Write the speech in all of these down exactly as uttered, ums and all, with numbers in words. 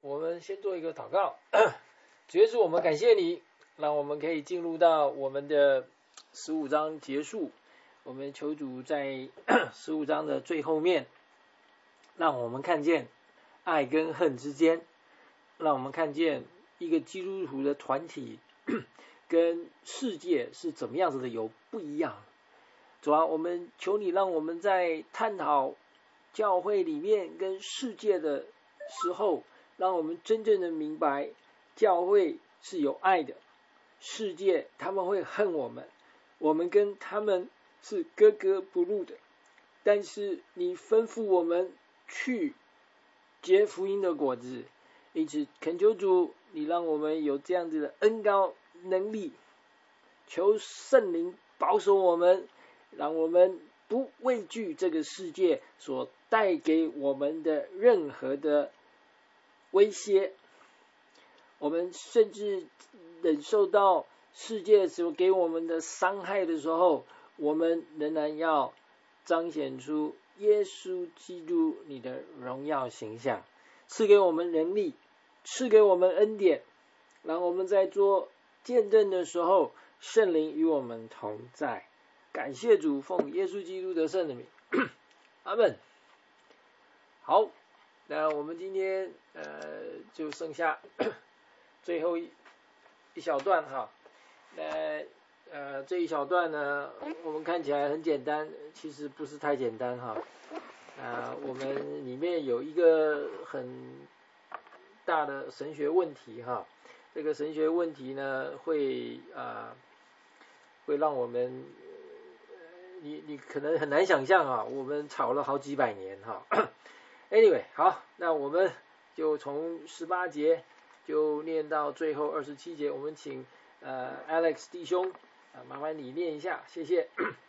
我们先做一个祷告。主耶稣，我们感谢你，让我们可以进入到我们的十五章结束。我们求主在十五章的最后面，让我们看见爱跟恨之间，让我们看见一个基督徒的团体跟世界是怎么样子的有不一样。主啊，我们求你让我们在探讨教会里面跟世界的时候，让我们真正的明白教会是有爱的，世界他们会恨我们，我们跟他们是格格不入的，但是你吩咐我们去结福音的果子，因此恳求主你让我们有这样子的恩膏能力，求圣灵保守我们，让我们不畏惧这个世界所带给我们的任何的威胁，我们甚至忍受到世界所给我们的伤害的时候，我们仍然要彰显出耶稣基督你的荣耀形象，赐给我们能力，赐给我们恩典，让我们在做见证的时候，圣灵与我们同在。感谢主，奉耶稣基督的圣名，阿们。好，那我们今天呃就剩下最后一一小段哈。那呃这一小段呢，我们看起来很简单，其实不是太简单哈。啊、呃，我们里面有一个很大的神学问题哈。这个神学问题呢，会啊、呃、会让我们，你你可能很难想象啊，我们吵了好几百年哈。Anyway， 好，那我们就从十八节就念到最后二十七节，我们请呃 Alex 弟兄啊，麻烦你念一下，谢谢。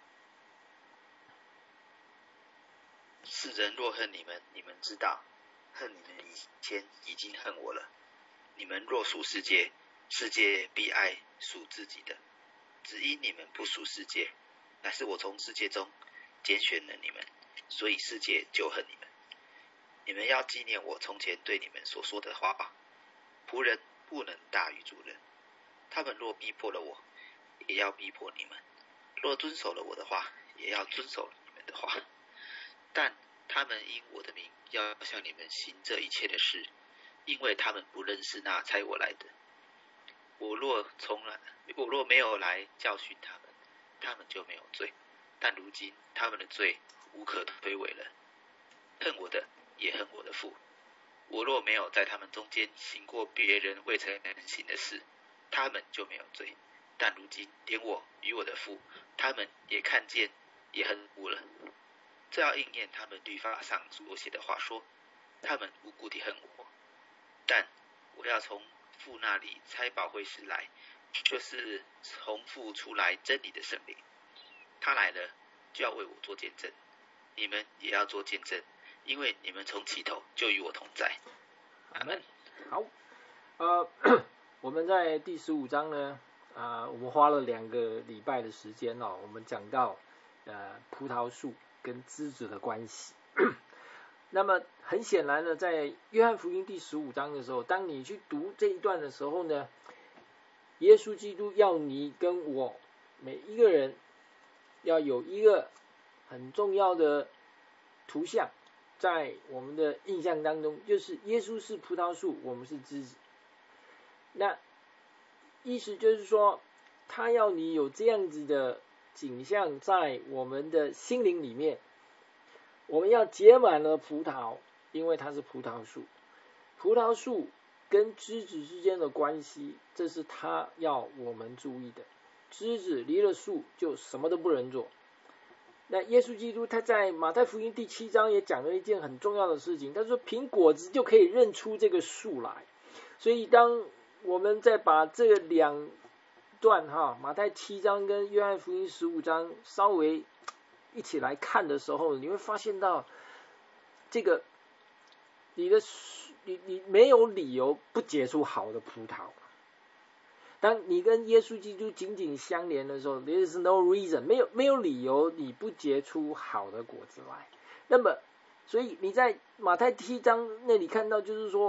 世人若恨你们，你们知道，恨你们以前已经恨我了。你们若属世界，世界必爱属自己的。只因你们不属世界，乃是我从世界中拣选了你们，所以世界就恨你们。你们要纪念我从前对你们所说的话吧。仆人不能大于主人。他们若逼迫了我，也要逼迫你们；若遵守了我的话，也要遵守你们的话。但他们因我的名要向你们行这一切的事，因为他们不认识那差我来的。我若从来，我若没有来教训他们，他们就没有罪。但如今他们的罪无可推诿了。恨我的也恨我的父。我若没有在他们中间行过别人未曾行的事，他们就没有罪。但如今连我与我的父，他们也看见，也恨恶了。这要应验他们律法上所写的话说，他们无故地恨我。但我要从父那里差保惠师来，就是从父出来真理的圣灵。他来了，就要为我做见证。你们也要做见证，因为你们从起头就与我同在。阿们。 好，呃，我们在第十五章呢，啊、呃，我们花了两个礼拜的时间哦，我们讲到呃葡萄树跟枝子的关系。那么很显然呢，在约翰福音第十五章的时候，当你去读这一段的时候呢，耶稣基督要你跟我每一个人要有一个很重要的图像，在我们的印象当中，就是耶稣是葡萄树，我们是枝子。那意思就是说，他要你有这样子的景象在我们的心灵里面，我们要结满了葡萄，因为它是葡萄树。葡萄树跟枝子之间的关系，这是他要我们注意的。枝子离了树就什么都不能做。那耶稣基督他在马太福音第七章也讲了一件很重要的事情，他说凭果子就可以认出这个树来。所以当我们再把这两段哈，马太七章跟约翰福音十五章稍微一起来看的时候，你会发现到这个你的你你没有理由不结出好的葡萄。当你跟耶稣基督紧紧相连的时候 ，there is no reason， 没有没有理由你不结出好的果子来。那么，所以你在马太七章那里看到，就是说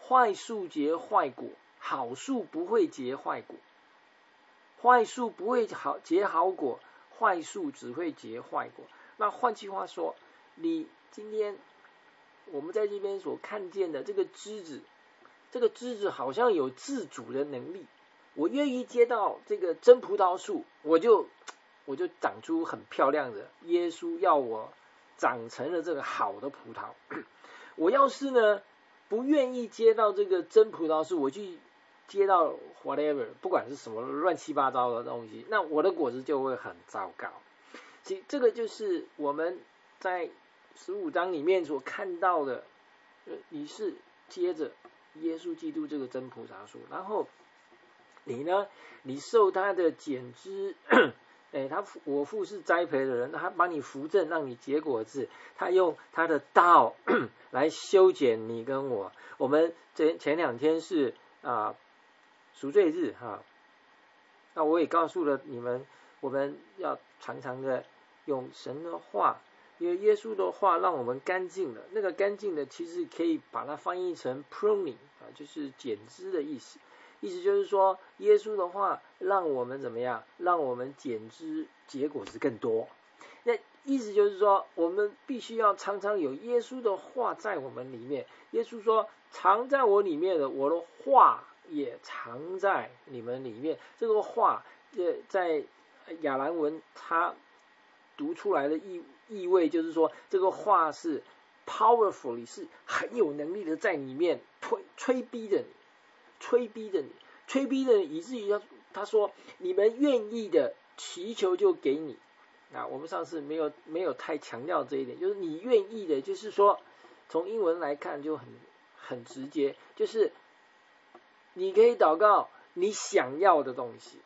坏树结坏果，好树不会结坏果。坏树不会好结好果，坏树只会结坏果。那换句话说，你今天我们在这边所看见的这个枝子，这个枝子好像有自主的能力。我愿意接到这个真葡萄树，我就我就长出很漂亮的。耶稣要我长成了这个好的葡萄。我要是呢不愿意接到这个真葡萄树，我去接到 whatever 不管是什么乱七八糟的东西，那我的果子就会很糟糕。所以这个就是我们在十五章里面所看到的，你是接着耶稣基督这个真葡萄树，然后你呢，你受他的剪枝，哎，他我父是栽培的人，他把你扶正，让你结果子，他用他的道来修剪你跟我。我们前前两天是啊赎罪日哈，那我也告诉了你们，我们要常常的用神的话，因为耶稣的话让我们干净了。那个干净的其实可以把它翻译成 pruning 啊，就是剪枝的意思。意思就是说，耶稣的话让我们怎么样？让我们剪枝结果子更多。那意思就是说，我们必须要常常有耶稣的话在我们里面。耶稣说：“藏在我里面的，我的话也藏在你们里面。”这个话，呃，在亚兰文它读出来的意意味就是说，这个话是 powerfully 是很有能力的在里面推催逼着你。催逼着你，催逼着你，以至于他他说你们愿意的祈求就给你。那我们上次没有没有太强调这一点，就是你愿意的，就是说从英文来看就很很直接，就是你可以祷告你想要的东西。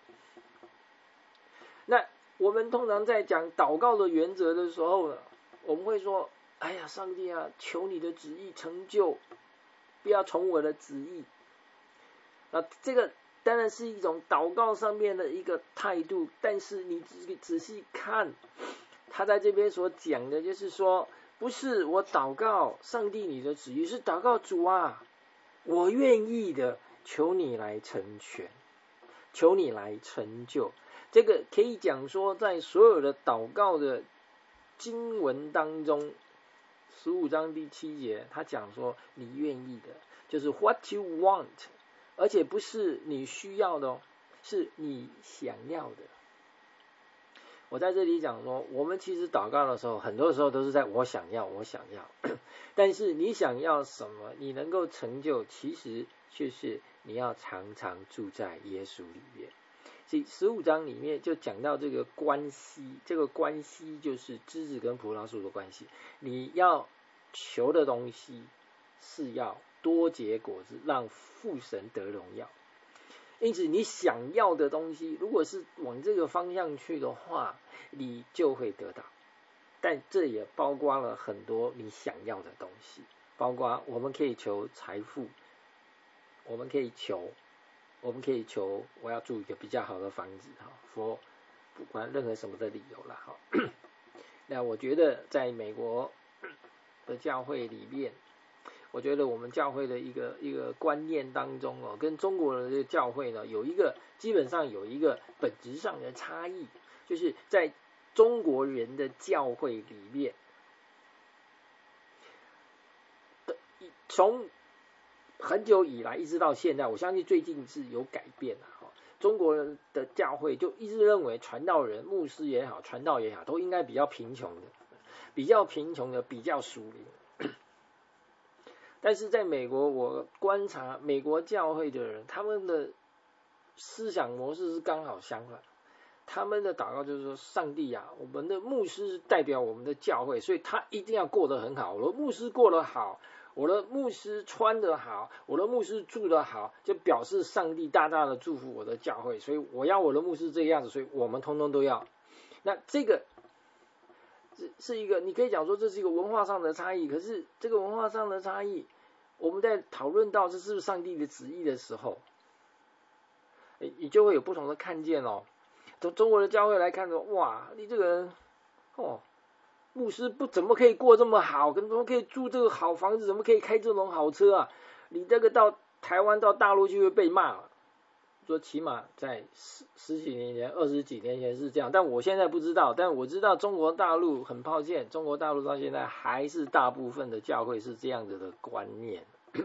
那我们通常在讲祷告的原则的时候呢，我们会说：哎呀，上帝啊，求你的旨意成就，不要从我的旨意。那这个当然是一种祷告上面的一个态度，但是你仔仔细看，他在这边所讲的就是说，不是我祷告上帝你的旨意，是祷告主啊，我愿意的，求你来成全，求你来成就。这个可以讲说，在所有的祷告的经文当中，十五章第七节，他讲说你愿意的，就是 what you want。而且不是你需要的哦，是你想要的。我在这里讲说，我们其实祷告的时候，很多时候都是在我想要，我想要。但是你想要什么，你能够成就，其实却是你要常常住在耶稣里面。所以十五章里面就讲到这个关系，这个关系就是枝子跟葡萄树的关系。你要求的东西是要多结果子，让父神得荣耀。因此你想要的东西如果是往这个方向去的话，你就会得到。但这也包括了很多你想要的东西，包括我们可以求财富，我们可以求我们可以求我要住一个比较好的房子，佛不管任何什么的理由啦。那我觉得在美国的教会里面，我觉得我们教会的一个一个观念当中哦，跟中国人的教会呢有一个基本上有一个本质上的差异，就是在中国人的教会里面，从很久以来一直到现在，我相信最近是有改变了。中国人的教会就一直认为传道人、牧师也好，传道也好，都应该比较贫穷的，比较贫穷的，比较属灵。但是在美国，我观察美国教会的人，他们的思想模式是刚好相反。他们的祷告就是说，上帝啊，我们的牧师代表我们的教会，所以他一定要过得很好。我的牧师过得好，我的牧师穿得好，我的牧师住得好，就表示上帝大大的祝福我的教会，所以我要我的牧师这个样子，所以我们通通都要。那这个是一个，你可以讲说这是一个文化上的差异，可是这个文化上的差异，我们在讨论到这是不是上帝的旨意的时候，你就会有不同的看见哦。从中国的教会来看说，哇，你这个人哦，牧师不怎么可以过这么好，怎么可以住这个好房子，怎么可以开这种好车啊？ 你这个到台湾到大陆就会被骂了。说起码在十十几年前、二十几年前是这样，但我现在不知道。但我知道中国大陆，很抱歉，中国大陆到现在还是大部分的教会是这样子的观念。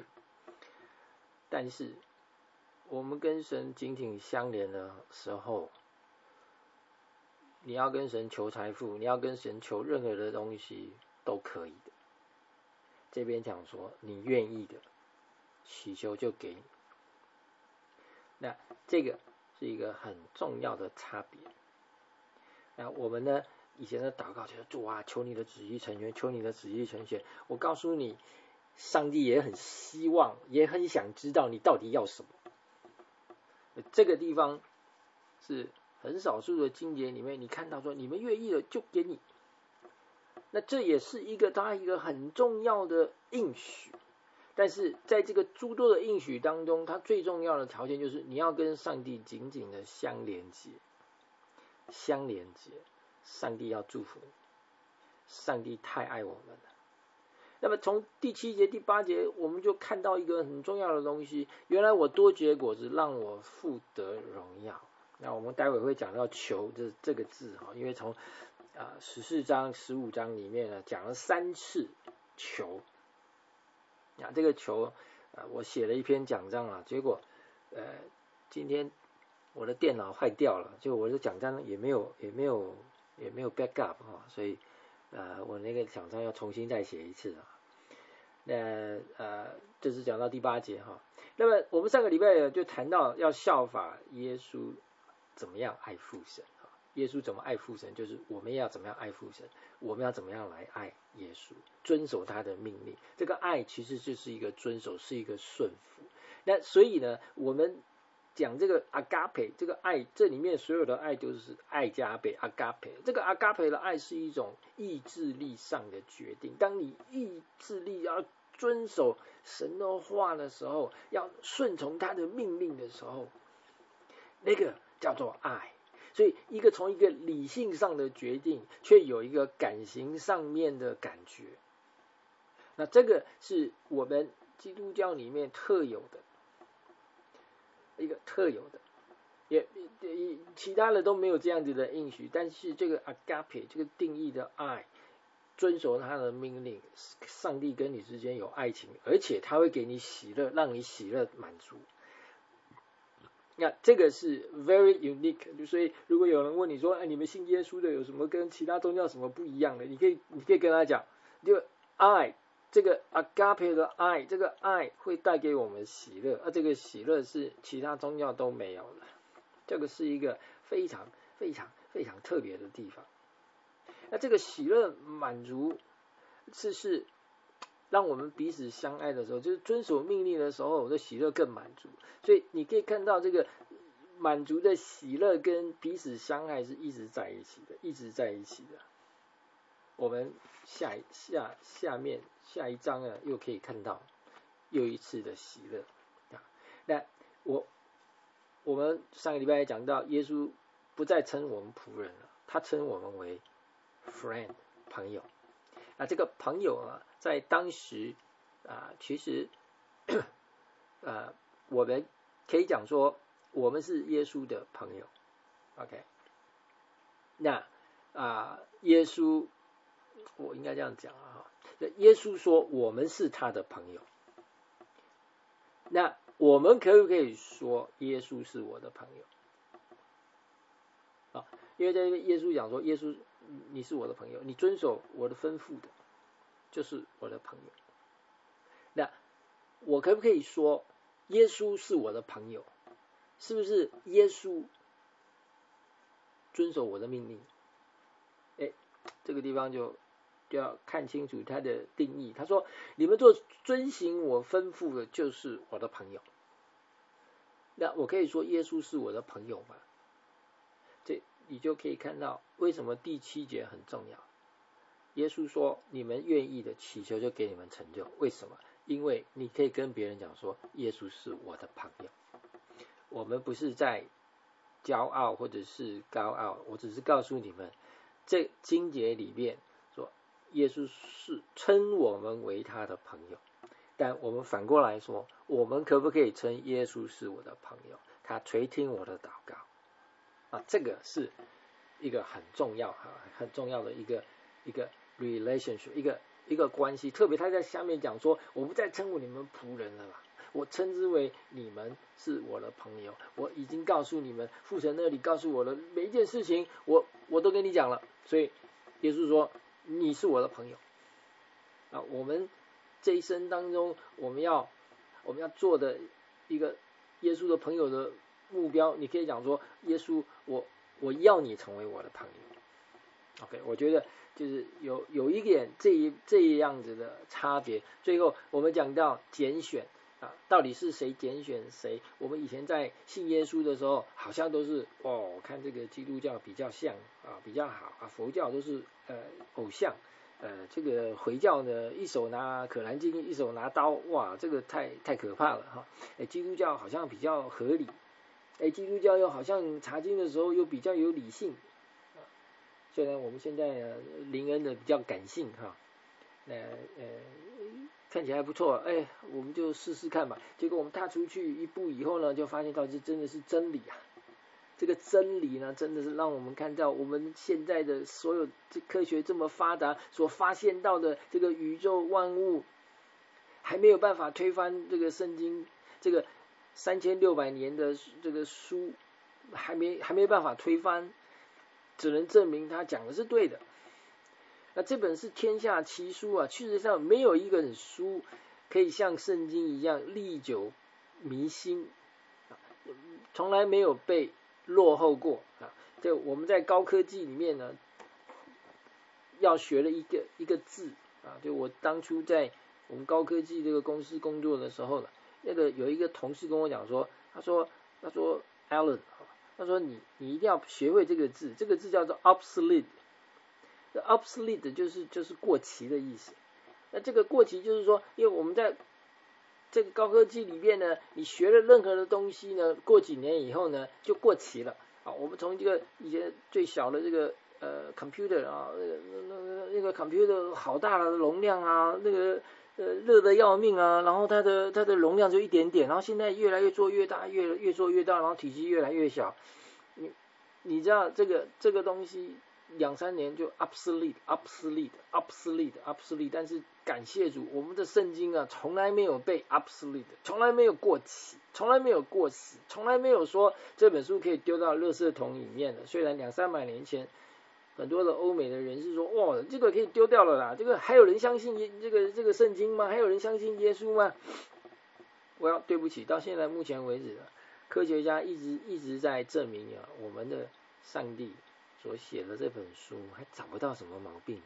但是我们跟神紧紧相连的时候，你要跟神求财富，你要跟神求任何的东西都可以的。这边讲说，你愿意的祈求就给你。那这个是一个很重要的差别。那我们呢，以前的祷告就是主啊，求你的旨意成全，求你的旨意成全。我告诉你，上帝也很希望，也很想知道你到底要什么。这个地方是很少数的经节里面，你看到说你们愿意了就给你。那这也是一个他一个很重要的应许。但是在这个诸多的应许当中，它最重要的条件就是你要跟上帝紧紧的相连接，相连接。上帝要祝福你，上帝太爱我们了。那么从第七节、第八节，我们就看到一个很重要的东西。原来我多结果子，让我父得荣耀。那我们待会会讲到求这这个字哈，因为从啊十四章、十五章里面呢讲了三次求。啊，这个球，呃，我写了一篇讲章啊，结果，呃，今天我的电脑坏掉了，就我的讲章也没有也没有也没有 backup 哈、哦，所以，呃，我那个讲章要重新再写一次啊。那呃，这是讲到第八节哈、哦。那么我们上个礼拜就谈到要效法耶稣怎么样爱父神啊，耶稣怎么爱父神，就是我们要怎么样爱父神，我们要怎么样来爱耶稣，遵守他的命令。这个爱其实就是一个遵守，是一个顺服。那所以呢，我们讲这个 agape 这个爱，这里面所有的爱都是爱加倍 agape。这个 agape 的爱是一种意志力上的决定。当你意志力要遵守神的话的时候，要顺从他的命令的时候，那个叫做爱。所以一个从一个理性上的决定，却有一个感情上面的感觉。那这个是我们基督教里面特有的一个特有的，也也其他的都没有这样子的应许。但是这个 agape 这个定义的爱，遵守他的命令，上帝跟你之间有爱情，而且他会给你喜乐，让你喜乐满足。那这个是 very unique， 所以如果有人问你说，哎，你们信耶稣的有什么跟其他宗教什么不一样的？你可以，你可以跟他讲，就爱这个 agape 的爱，这个爱会带给我们喜乐，而这个喜乐是其他宗教都没有的。这个是一个非常非常非常特别的地方。那这个喜乐满足是是让我们彼此相爱的时候，就是遵守命令的时候，我的喜乐更满足。所以你可以看到这个满足的喜乐跟彼此相爱是一直在一起的，一直在一起的。我们下下下面下一章呢，又可以看到又一次的喜乐。那我我们上个礼拜也讲到，耶稣不再称我们仆人了，他称我们为 friend 朋友。那这个朋友啊，在当时啊、呃，其实呃，我们可以讲说，我们是耶稣的朋友 ，OK？ 那啊、呃，耶稣，我应该这样讲啊，耶稣说我们是他的朋友。那我们可不可以说耶稣是我的朋友？啊，因为在耶稣讲说，耶稣你是我的朋友，你遵守我的吩咐的，就是我的朋友。那我可不可以说耶稣是我的朋友？是不是耶稣遵守我的命令？哎，这个地方就就要看清楚他的定义。他说：“你们做遵行我吩咐的，就是我的朋友。”那我可以说耶稣是我的朋友吗？这你就可以看到为什么第七节很重要。耶稣说：“你们愿意的祈求，就给你们成就。”为什么？因为你可以跟别人讲说，耶稣是我的朋友。我们不是在骄傲或者是高傲，我只是告诉你们，这经节里面说，耶稣是称我们为他的朋友。 但我们反过来说，我们可不可以称耶稣是我的朋友？他垂听我的祷告啊，这个是一个很重要啊，很重要的一个一个 relationship， 一个一个关系。特别他在下面讲说，我不再称呼你们仆人了啦，我称之为你们是我的朋友。我已经告诉你们，父神那里告诉我的每一件事情，我我都跟你讲了。所以耶稣说，你是我的朋友啊。我们这一生当中，我们要我们要做的一个耶稣的朋友的目标，你可以讲说，耶稣，我我要你成为我的朋友。OK， 我觉得就是有有一点这一这样子的差别。最后我们讲到拣选啊，到底是谁拣选谁？我们以前在信耶稣的时候，好像都是哦，我看这个基督教比较像啊，比较好啊，佛教都是呃偶像。呃，这个回教呢，一手拿可兰经，一手拿刀，哇，这个太太可怕了哈。哎，基督教好像比较合理，哎，基督教又好像查经的时候又比较有理性。虽然我们现在呢，灵恩的比较感性哈，那呃看起来还不错，哎，我们就试试看吧。结果我们踏出去一步以后呢，就发现到这真的是真理啊。这个真理呢，真的是让我们看到我们现在的所有这科学这么发达，所发现到的这个宇宙万物，还没有办法推翻这个圣经这个三千六百年的这个书，还没还没办法推翻，只能证明他讲的是对的。那这本是天下奇书啊，事实上没有一本书可以像圣经一样历久弥新，从来没有被落后过啊！这我们在高科技里面呢，要学了一个一个字啊，就我当初在我们高科技这个公司工作的时候呢，那个有一个同事跟我讲说，他说他说 Alan， 他说你你一定要学会这个字，这个字叫做 obsolete。obsolete 就是就是过期的意思。那这个过期就是说，因为我们在这个高科技里面呢，你学了任何的东西呢，过几年以后呢，就过期了啊。我们从这个以前最小的这个呃 computer 啊，那个那个那个 computer 好大的容量啊，那个呃热的要命啊，然后它的它的容量就一点点，然后现在越来越做越大，越越做越大，然后体积越来越小。你你知道这个这个东西两三年就 obsolete obsolete obsolete obsolete， 但是感谢主，我们的圣经啊，从来没有被 obsolete， 从来没有过期，从来没有过时，从来没有说这本书可以丢到垃圾桶里面的。虽然两三百年前很多的欧美的人是说，哇，这个可以丢掉了啦，这个还有人相信这个这个圣经吗？还有人相信耶稣吗？我要对不起，到现在目前为止，科学家一直一直在证明啊，我们的上帝所写的这本书还找不到什么毛病。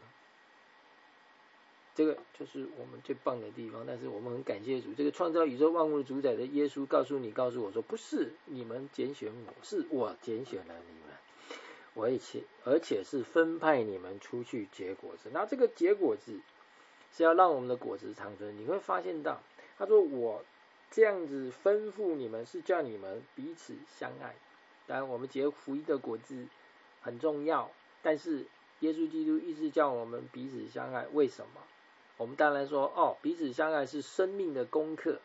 这个就是我们最棒的地方。但是我们很感谢主，这个创造宇宙万物的主宰的耶稣告诉你告诉我说，不是你们拣选我，是我拣选了你们，我而且而且是分派你们出去结果子。那这个结果子是要让我们的果子长存。你会发现到他说，我这样子吩咐你们是叫你们彼此相爱。当然我们结福音的果子很重要，但是耶稣基督一直叫我们彼此相爱。为什么？我们当然说，哦，彼此相爱是生命的功课，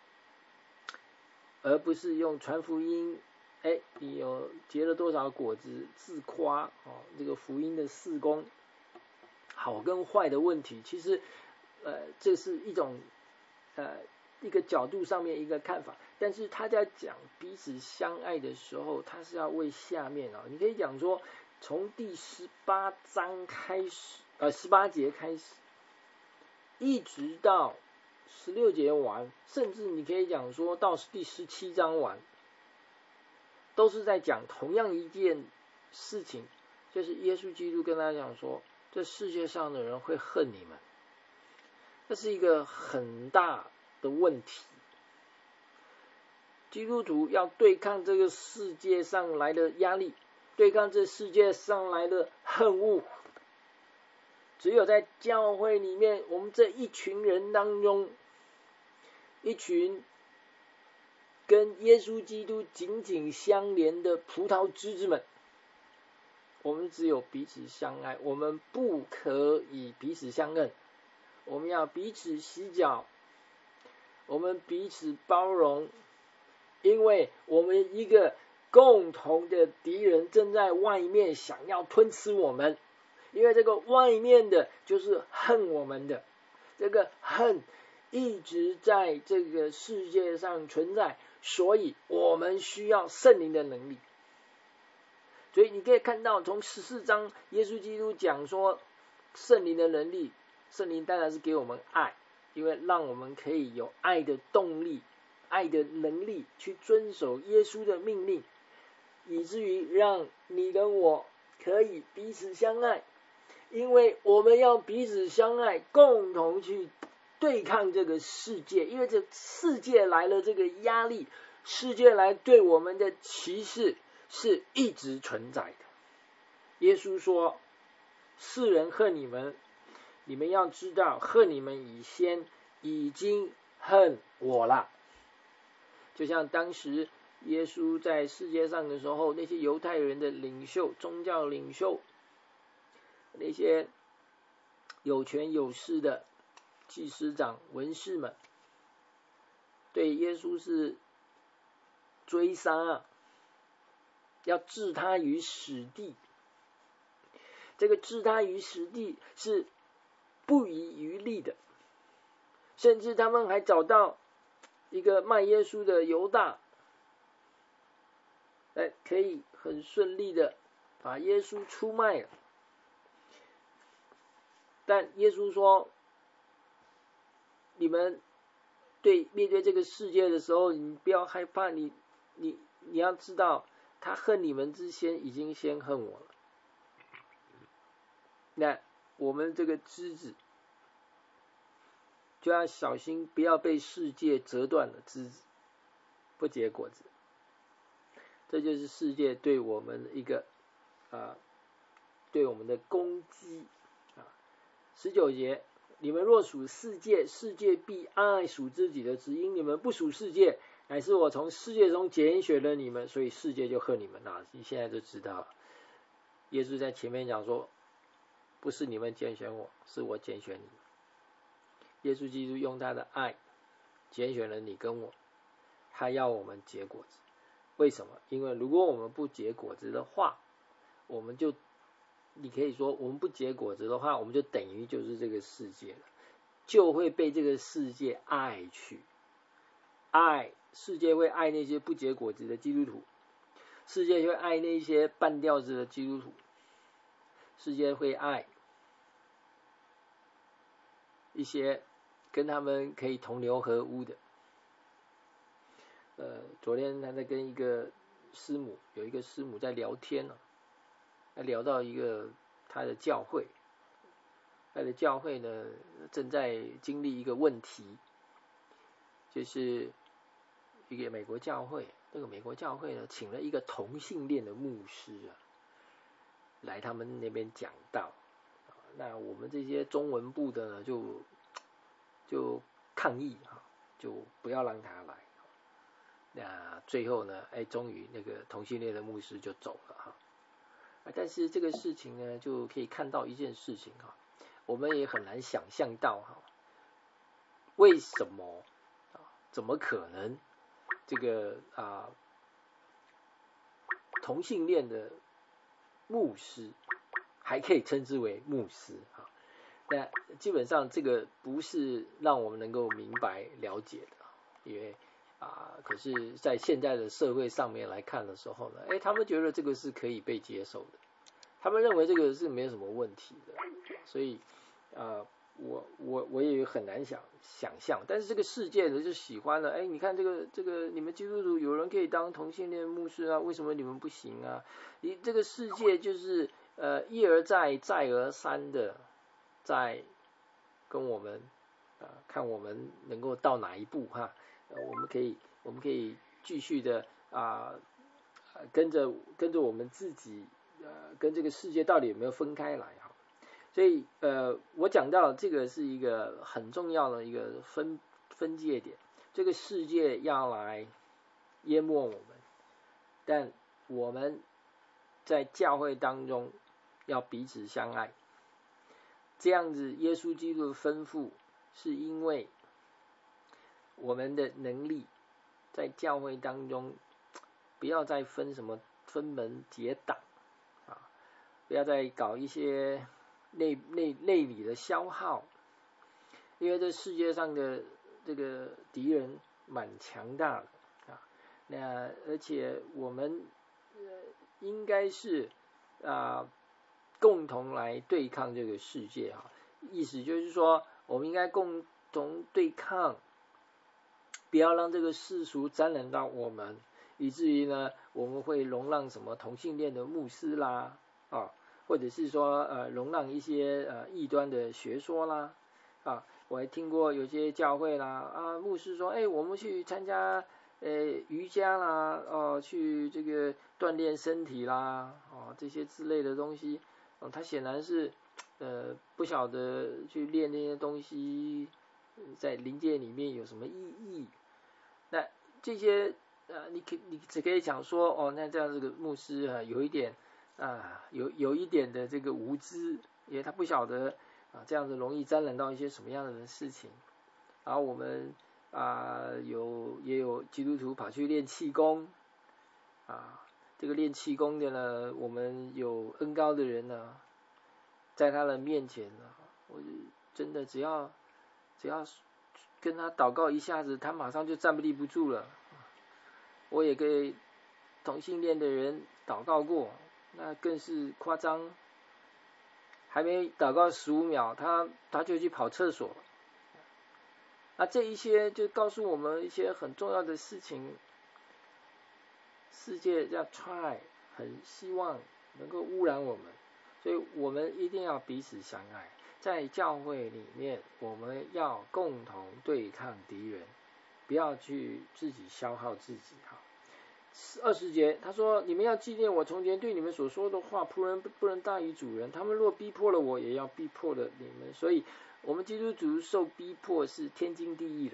而不是用传福音，哎，你有结了多少果子自夸哦，这个福音的事工好跟坏的问题，其实呃这是一种呃一个角度上面一个看法。但是他在讲彼此相爱的时候，他是要为下面啊，你可以讲说从第十八章开始，呃十八节开始，一直到十六节完，甚至你可以讲说到第十七章完，都是在讲同样一件事情，就是耶稣基督跟他讲说，这世界上的人会恨你们，这是一个很大的问题。基督徒要对抗这个世界上来的压力，对抗这世界上来的恨恶，只有在教会里面，我们这一群人当中，一群跟耶稣基督紧紧相连的葡萄枝子们，我们只有彼此相爱，我们不可以彼此相恨，我们要彼此洗脚， 我们彼此包容，因为我们一个共同的敌人正在外面想要吞吃我们，因为这个外面的就是恨我们的，这个恨一直在这个世界上存在，所以我们需要圣灵的能力。所以你可以看到从十四章耶稣基督讲说圣灵的能力，圣灵当然是给我们爱，因为让我们可以有爱的动力，爱的能力去遵守耶稣的命令，以至于让你跟我可以彼此相爱，因为我们要彼此相爱，共同去对抗这个世界，因为这世界来了这个压力，世界来对我们的歧视是一直存在的。耶稣说世人恨你们，你们要知道恨你们以先已经恨我了。就像当时耶稣在世界上的时候，那些犹太人的领袖，宗教领袖，那些有权有势的祭司长、文士们，对耶稣是追杀啊，要置他于死地。这个置他于死地是不遗余力的，甚至他们还找到一个卖耶稣的犹大，哎，可以很顺利的把耶稣出卖了。但耶稣说，你们对面对这个世界的时候，你不要害怕，你你你要知道，他恨你们之前已经先恨我了。那我们这个枝子就要小心，不要被世界折断了枝子，不结果子。这就是世界对我们一个啊，对我们的攻击啊。十九节，你们若属世界，世界必爱属自己的，只因你们不属世界，乃是我从世界中拣选了你们，所以世界就恨你们了。你现在就知道了。耶稣在前面讲说，不是你们拣选我，是我拣选你们。耶稣基督用他的爱拣选了你跟我，他要我们结果子。为什么？因为如果我们不结果子的话，我们就你可以说我们不结果子的话，我们就等于就是这个世界了，就会被这个世界爱去。爱世界会爱那些不结果子的基督徒，世界会爱那些半吊子的基督徒，世界会爱一些跟他们可以同流合污的。呃，昨天他在跟一个师母，有一个师母在聊天呢、啊，聊到一个他的教会，他的教会呢正在经历一个问题，就是一个美国教会，那个美国教会呢请了一个同性恋的牧师啊，来他们那边讲道。那我们这些中文部的呢就就抗议哈，就不要让他来。那最后呢，哎，终于那个同性恋的牧师就走了哈。但是这个事情呢，就可以看到一件事情哈，我们也很难想象到哈，为什么啊？怎么可能这个啊同性恋的牧师还可以称之为牧师啊？那基本上这个不是让我们能够明白了解的，因为啊，可是在现在的社会上面来看的时候呢，哎，他们觉得这个是可以被接受的，他们认为这个是没有什么问题的，所以啊，我我我也很难想想象，但是这个世界呢就喜欢了，哎，你看这个这个你们基督徒有人可以当同性恋牧师啊，为什么你们不行啊？你这个世界就是呃一而再再而三的在跟我们啊看我们能够到哪一步哈。呃，我们可以，我们可以继续的啊、呃，跟着跟着我们自己，呃，跟这个世界到底有没有分开来哈？所以呃，我讲到这个是一个很重要的一个分分界点，这个世界要来淹没我们，但我们在教会当中要彼此相爱，这样子耶稣基督的吩咐是因为我们的能力在教会当中，不要再分什么分门结党啊，不要再搞一些内内内里的消耗，因为这世界上的这个敌人蛮强大的啊，那而且我们呃应该是啊共同来对抗这个世界啊，意思就是说我们应该共同对抗，不要让这个世俗沾染到我们，以至于呢我们会容让什么同性恋的牧师啦啊，或者是说呃容让一些呃异端的学说啦啊，我还听过有些教会啦啊牧师说，哎我们去参加呃瑜伽啦，哦去这个锻炼身体啦，哦这些之类的东西，哦他显然是呃不晓得去练那些东西在灵界里面有什么意义。那这些呃你可你只可以讲说，哦那这样这个牧师啊有一点啊有有一点的这个无知，因为他不晓得啊这样子容易沾染到一些什么样的事情。然后我们啊有也有基督徒跑去练气功啊，这个练气功的呢，我们有恩高的人呢，在他的面前呢，我真的只要只要跟他祷告一下子，他马上就站不立不住了。我也给同性恋的人祷告过，那更是夸张，还没祷告十五秒，他他就去跑厕所。那这一些就告诉我们一些很重要的事情，世界要 try 很希望能够污染我们，所以我们一定要彼此相爱。在教会里面，我们要共同对抗敌人，不要去自己消耗自己。哈，二十节他说：“你们要纪念我从前对你们所说的话，仆人不能大于主人。他们若逼迫了我，也要逼迫了你们。”所以，我们基督徒受逼迫是天经地义的。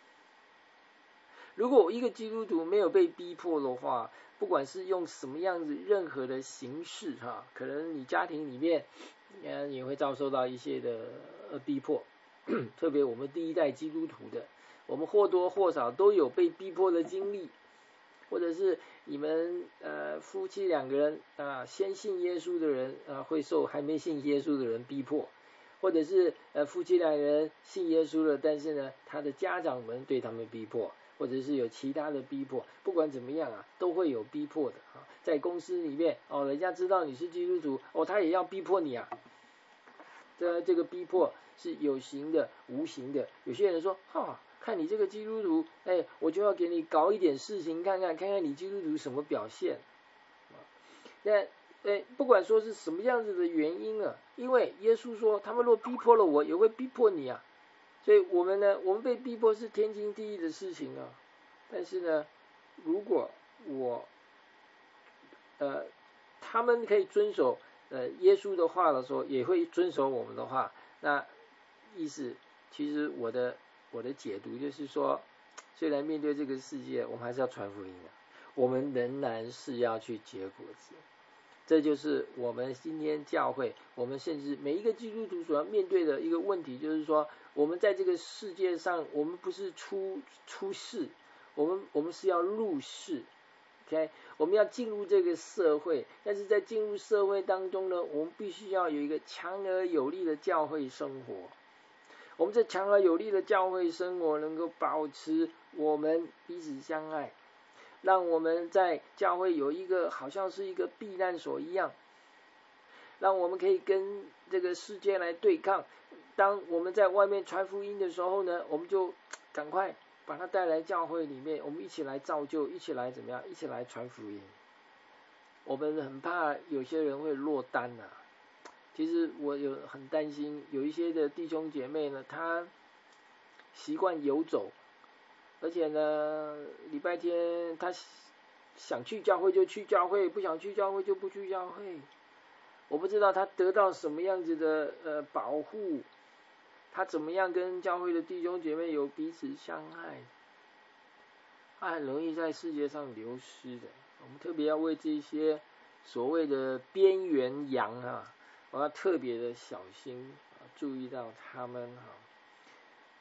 如果一个基督徒没有被逼迫的话，不管是用什么样子任何的形式哈，可能你家庭里面呃也会遭受到一些的呃逼迫，特别我们第一代基督徒的，我们或多或少都有被逼迫的经历，或者是你们呃夫妻两个人啊先信耶稣的人啊会受还没信耶稣的人逼迫，或者是呃夫妻两个人信耶稣了，但是呢他的家长们对他们逼迫，或者是有其他的逼迫，不管怎么样啊，都会有逼迫的啊。在公司里面哦，人家知道你是基督徒哦，他也要逼迫你啊。这这个逼迫是有形的、无形的。有些人说，哈，看你这个基督徒，哎，我就要给你搞一点事情看看，看看你基督徒什么表现。那哎，不管说是什么样子的原因啊，因为耶稣说，他们若逼迫了我，也会逼迫你啊。所以我们呢，我们被逼迫是天经地义的事情啊。但是呢，如果我呃他们可以遵守呃耶稣的话的时候，也会遵守我们的话，那意思其实我的我的解读就是说，虽然面对这个世界，我们还是要传福音的，我们仍然是要去结果子。这就是我们今天教会，我们甚至每一个基督徒所要面对的一个问题，就是说，我们在这个世界上，我们不是出出世，我们我们是要入世 ，OK， 我们要进入这个社会，但是在进入社会当中呢，我们必须要有一个强而有力的教会生活。我们这强而有力的教会生活，能够保持我们彼此相爱。让我们在教会有一个好像是一个避难所一样，让我们可以跟这个世界来对抗。当我们在外面传福音的时候呢，我们就赶快把它带来教会里面，我们一起来造就，一起来怎么样，一起来传福音。我们很怕有些人会落单啊。其实我有很担心，有一些的弟兄姐妹呢，他习惯游走。而且呢，礼拜天他想去教会就去教会，不想去教会就不去教会。我不知道他得到什么样子的呃保护，他怎么样跟教会的弟兄姐妹有彼此相爱，他很容易在世界上流失的。我们特别要为这些所谓的边缘羊啊，我要特别的小心啊，注意到他们哈。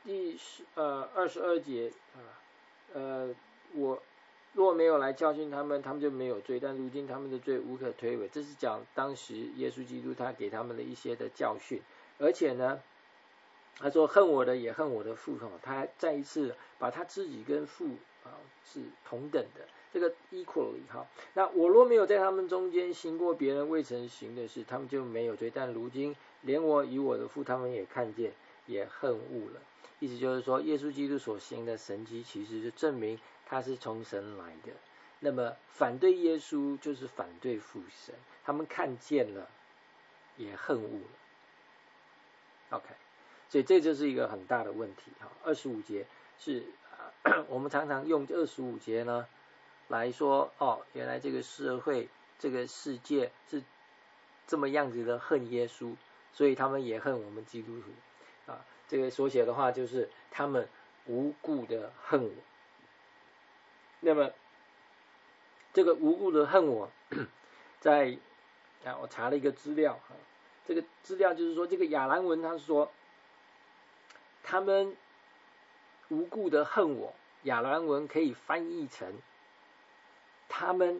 第十呃二十二节啊，呃我若没有来教训他们，他们就没有罪，但如今他们的罪无可推诿。这是讲当时耶稣基督他给他们的一些的教训，而且呢，他说恨我的也恨我的父，他再一次把他自己跟父啊是同等的，这个 equally 哈。那我若没有在他们中间行过别人未曾行的事，他们就没有罪，但如今连我与我的父他们也看见，也恨恶了。意思就是说，耶稣基督所行的神迹，其实是证明他是从神来的。那么反对耶稣就是反对父神，他们看见了，也恨恶了。OK， 所以这就是一个很大的问题哈。二十五节是、呃、我们常常用二十五节呢来说，哦，原来这个社会、这个世界是这么样子的恨耶稣，所以他们也恨我们基督徒啊。这个所写的话就是他们无故的恨我。那么这个无故的恨我，在啊我查了一个资料哈，这个资料就是说这个亚兰文他说他们无故的恨我，亚兰文可以翻译成他们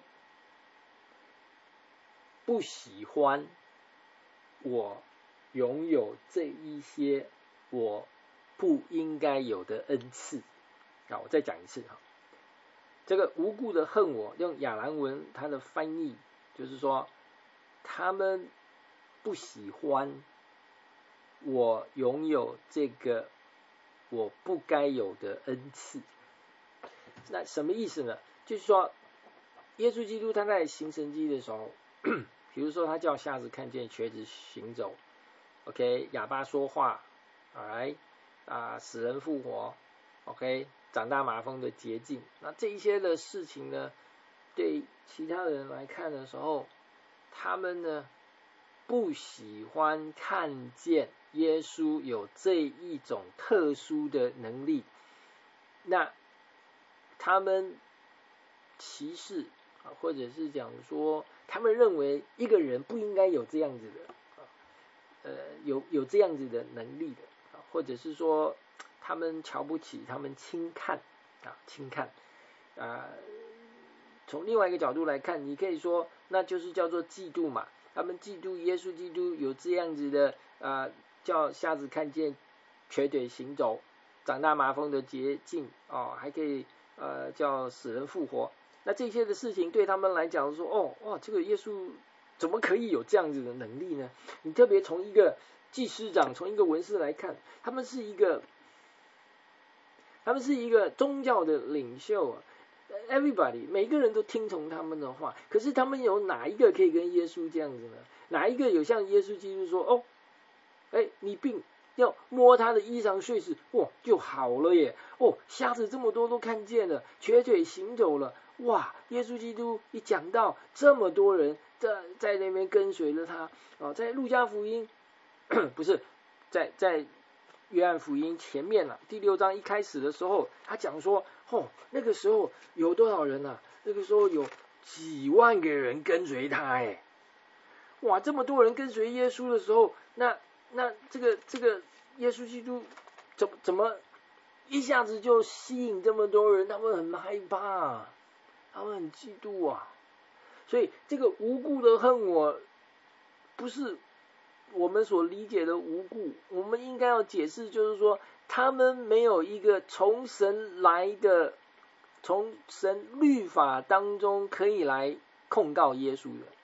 不喜欢我拥有这一些我不应该有的恩赐。好，我再讲一次哈，这个无故的恨我，用亚兰文它的翻译就是说，他们不喜欢我拥有这个我不该有的恩赐。那什么意思呢？就是说，耶稣基督他在行神迹的时候，比如说他叫瞎子看见，瘸子行走 ，OK， 哑巴说话 ，alright， 啊，死人复活 ，OK， 长大麻风的捷径。那这一些的事情呢，对其他人来看的时候，他们呢不喜欢看见耶稣有这一种特殊的能力，那他们歧视或者是讲说，他们认为一个人不应该有这样子的，呃，有有这样子的能力的，或者是说他们瞧不起，他们轻看啊，轻看啊。从另外一个角度来看，你可以说那就是叫做嫉妒嘛。他们嫉妒耶稣基督有这样子的啊，叫瞎子看见，瘸腿行走，长大麻风的捷径哦，还可以呃叫死人复活。那这些的事情对他们来讲说，哦哇，这个耶稣怎么可以有这样子的能力呢？你特别从一个祭司长，从一个文士来看，他们是一个，他们是一个宗教的领袖啊。Everybody 每个人都听从他们的话，可是他们有哪一个可以跟耶稣这样子呢？哪一个有像耶稣基督说，哦，哎，你病要摸他的衣裳碎石，哇，就好了耶！哦，瞎子这么多都看见了，瘸腿行走了，哇！耶稣基督一讲到这么多人在在那边跟随着他，哦，在路加福音不是在在约翰福音前面了、啊，第六章一开始的时候，他讲说，哦，那个时候有多少人啊？那个时候有几万个人跟随他，哎，哇，这么多人跟随耶稣的时候，那那这个这个耶稣基督怎么怎么一下子就吸引这么多人？他们很害怕、啊，他们很嫉妒啊。所以这个无故的恨我，不是我们所理解的无故，我们应该要解释，就是说他们没有一个从神来的，从神律法当中可以来控告耶稣的，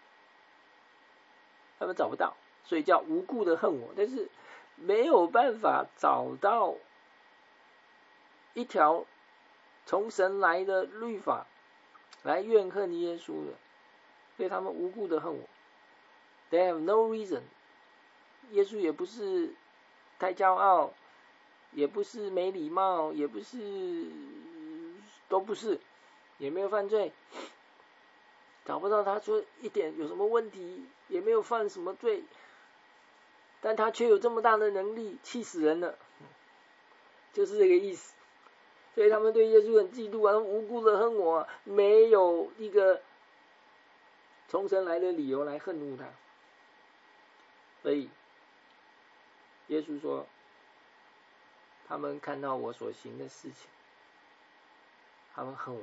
他们找不到，所以叫无故的恨我。但是没有办法找到一条从神来的律法来怨恨耶稣的，所以他们无故的恨我。They have no reason。耶稣也不是太骄傲，也不是没礼貌，也不是，都不是，也没有犯罪，找不到他说一点有什么问题，也没有犯什么罪，但他却有这么大的能力，气死人了，就是这个意思。所以他们对耶稣很嫉妒啊，无辜的恨我、啊，没有一个从神来的理由来恨恶他。所以耶稣说， 他们看到我所行的事情，他们恨我，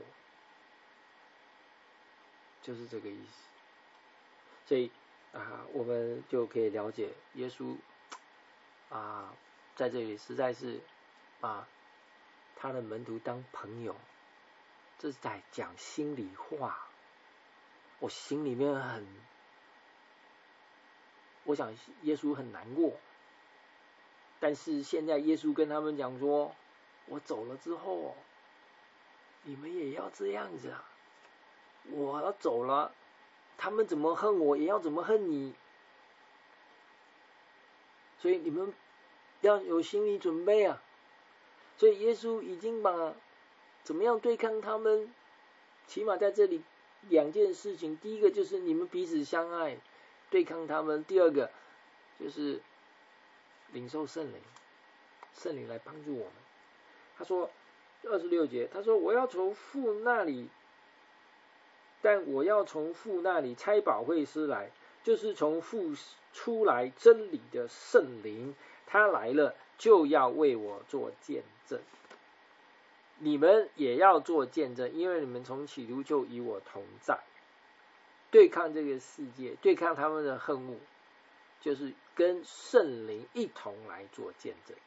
就是这个意思。所以啊，我们就可以了解耶稣啊，在这里实在是把他的门徒当朋友，这是在讲心里话。我心里面很，我想耶稣很难过，但是现在耶稣跟他们讲说，我走了之后，你们也要这样子啊，我要走了，他们怎么恨我，也要怎么恨你，所以你们要有心理准备啊。所以耶稣已经把怎么样对抗他们，起码在这里两件事情，第一个就是你们彼此相爱，对抗他们；第二个就是领受圣灵，圣灵来帮助我们。他说二十六节，他说我要从父那里，但我要从父那里差保惠师来，就是从父出来真理的圣灵，他来了就要为我做见证。你们也要做见证，因为你们从起初就与我同在。对抗这个世界，对抗他们的恨恶，就是跟圣灵一同来做见证。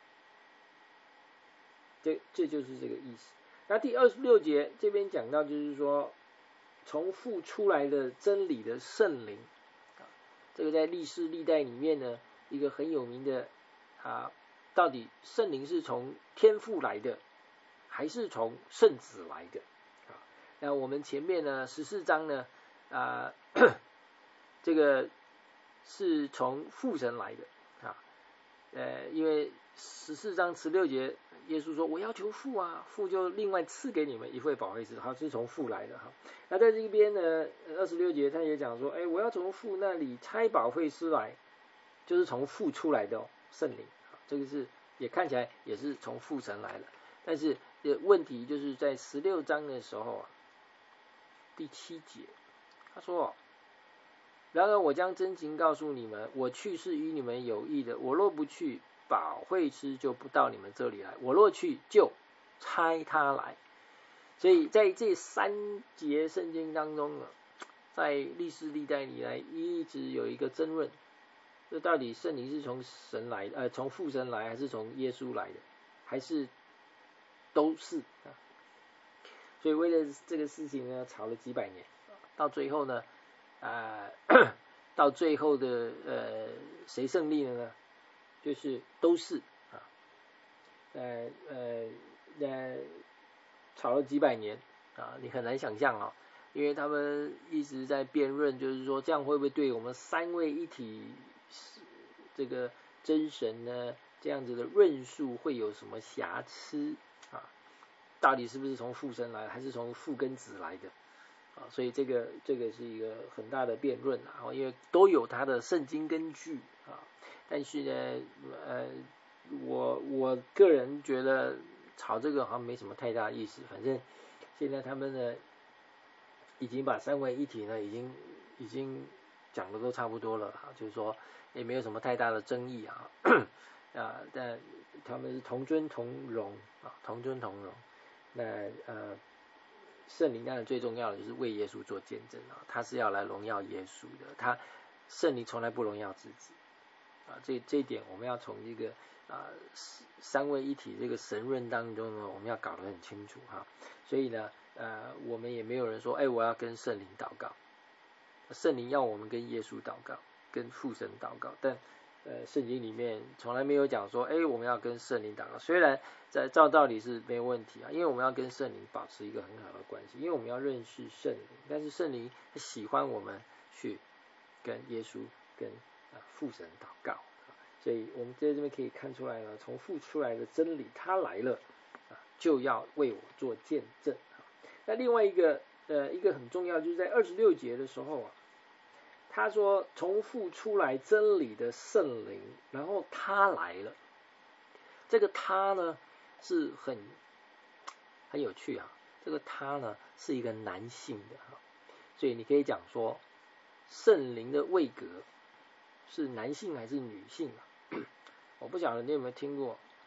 这这就是这个意思。那第二十六节这边讲到，就是说从父出来的真理的圣灵，这个在历世历代里面呢，一个很有名的啊，到底圣灵是从天父来的，还是从圣子来的？啊，那我们前面呢十四章呢，啊，这个是从父神来的啊，呃，因为十四章十六节，耶稣说我要求父啊，父就另外赐给你们一位保惠师，好，是从父来的哈。那在这边呢，二十六节他也讲说，哎，我要从父那里差保惠师来，就是从父出来的、哦、圣灵，这个是也看起来也是从父神来的，但是问题就是在十六章的时候啊，第七节他说，然而我将真情告诉你们，我去是与你们有益的，我若不去，保惠师就不到你们这里来，我若去，就差他来。所以在这三节圣经当中呢，在历世历代以来一直有一个争论，这到底圣灵是从神来呃从父神来，还是从耶稣来的，还是都是啊？所以为了这个事情呢，吵了几百年，到最后呢，啊、呃，到最后的呃谁胜利了呢？就是都是啊，呃呃呃，吵了几百年啊，你很难想象啊，因为他们一直在辩论，就是说这样会不会对我们三位一体这个真神呢，这样子的论述会有什么瑕疵啊？到底是不是从父神来，还是从父跟子来的？啊，所以这个这个是一个很大的辩论啊，因为都有它的圣经根据啊。但是呢，呃，我我个人觉得吵这个好像没什么太大意思。反正现在他们呢，已经把三位一体呢，已经已经讲的都差不多了啊，就是说也没有什么太大的争议啊。啊，但他们是同尊同荣啊，同尊同荣。那呃，圣灵当然最重要的就是为耶稣做见证啊，他是要来荣耀耶稣的，他圣灵从来不荣耀自己。啊，这这一点我们要从这个啊三位一体这个神论当中呢，我们要搞得很清楚哈。所以呢，呃，我们也没有人说，哎，我要跟圣灵祷告，圣灵要我们跟耶稣祷告，跟父神祷告，但呃，圣经里面从来没有讲说，哎，我们要跟圣灵祷告。虽然在照道理是没有问题啊，因为我们要跟圣灵保持一个很好的关系，因为我们要认识圣灵，但是圣灵喜欢我们去跟耶稣跟父神祷告，所以我们在这边可以看出来了，从父出来的真理，他来了就要为我做见证。那另外一个呃一个很重要，就是在二十六节的时候啊，他说从父出来真理的圣灵，然后他来了。这个他呢是很很有趣啊，这个他呢是一个男性的哈，所以你可以讲说圣灵的位格是男性还是女性啊？我不晓得你有没有听过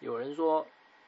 有人说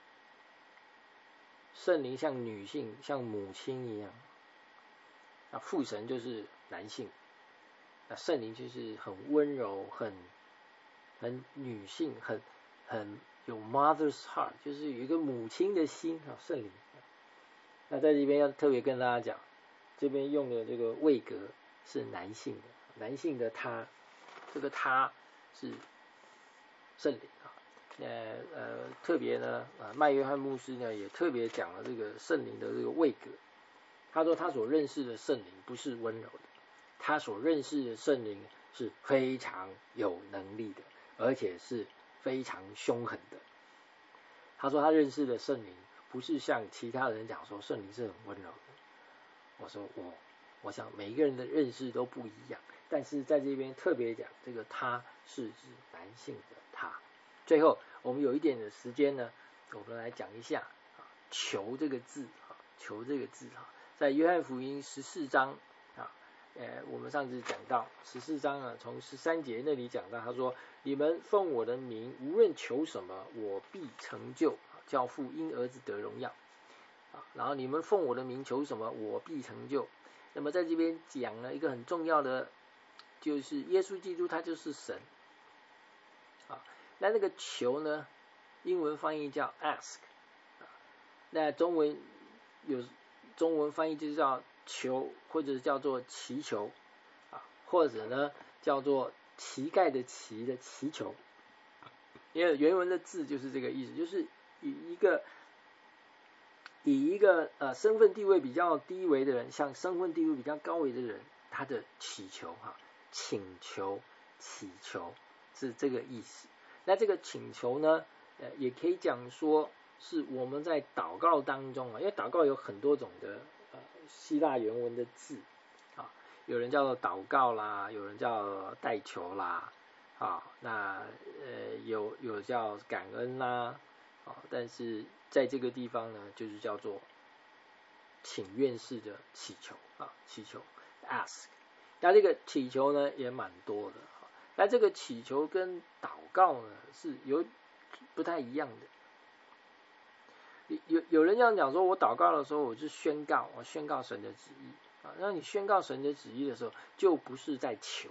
圣灵像女性，像母亲一样，那父神就是男性，那圣灵就是很温柔，很很女性，很很有 mother's heart， 就是有一个母亲的心啊，圣灵。那在这边要特别跟大家讲，这边用的这个位格是男性的，男性的他，这个他是圣灵啊。呃呃，特别呢，呃，麦约翰牧师呢也特别讲了这个圣灵的这个位格。他说他所认识的圣灵不是温柔的，他所认识的圣灵是非常有能力的，而且是非常凶狠的。他说他认识的圣灵不是像其他人讲说圣灵是很温柔的。我说我我想每一个人的认识都不一样，但是在这边特别讲这个他是指男性的他。最后我们有一点的时间呢，我们来讲一下啊，求这个字啊，求这个字啊，在约翰福音十四章啊，呃，我们上次讲到十四章啊，从十三节那里讲到，他说：你们奉我的名无论求什么，我必成就，叫父因儿子得荣耀。啊，然后你们奉我的名求什么，我必成就。那么在这边讲了一个很重要的，就是耶稣基督他就是神。啊，那那个求呢，英文翻译叫 ask， 那中文有中文翻译就叫求，或者叫做祈求啊，或者呢叫做乞丐的乞的祈求，因为原文的字就是这个意思，就是以一个以一个呃身份地位比较低微的人，向身份地位比较高微的人，他的祈求哈，请求、祈求是这个意思。那这个请求呢，呃，也可以讲说是我们在祷告当中啊，因为祷告有很多种的呃希腊原文的字啊，有人叫做祷告啦，有人叫代求啦，啊，那呃有有叫感恩啦，啊，但是在这个地方呢，就是叫做请愿式的祈求啊，祈求 ask。那这个祈求呢也蛮多的。那这个祈求跟祷告呢是有不太一样的。有有人这样讲说，我祷告的时候我是宣告，我宣告神的旨意啊。那你宣告神的旨意的时候，就不是在求。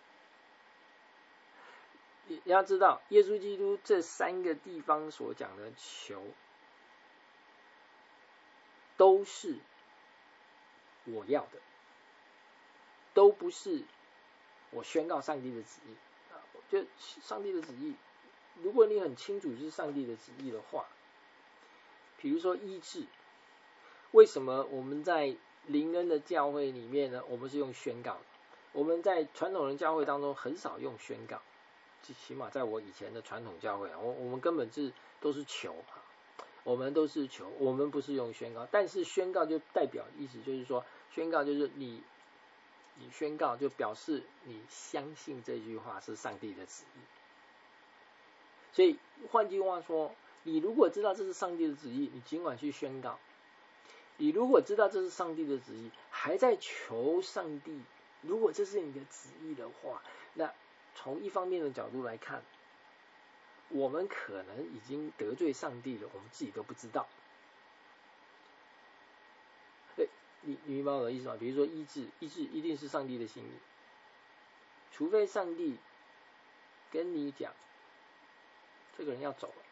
你要知道，耶稣基督这三个地方所讲的求，都是我要的，都不是我宣告上帝的旨意啊。就上帝的旨意，如果你很清楚是上帝的旨意的话，比如说医治，为什么我们在灵恩的教会里面呢，我们是用宣告的？我们在传统的教会当中很少用宣告，起码在我以前的传统教会啊，我我们根本是都是求，我们都是求，我们不是用宣告。但是宣告就代表意思就是说，宣告就是你你宣告就表示你相信这句话是上帝的旨意。所以换句话说，你如果知道这是上帝的旨意，你尽管去宣告。你如果知道这是上帝的旨意，还在求上帝，如果这是你的旨意的话，那从一方面的角度来看，我们可能已经得罪上帝了，我们自己都不知道。对，你你明白我的意思吗？比如说医治，医治一定是上帝的心意，除非上帝跟你讲，这个人要走了。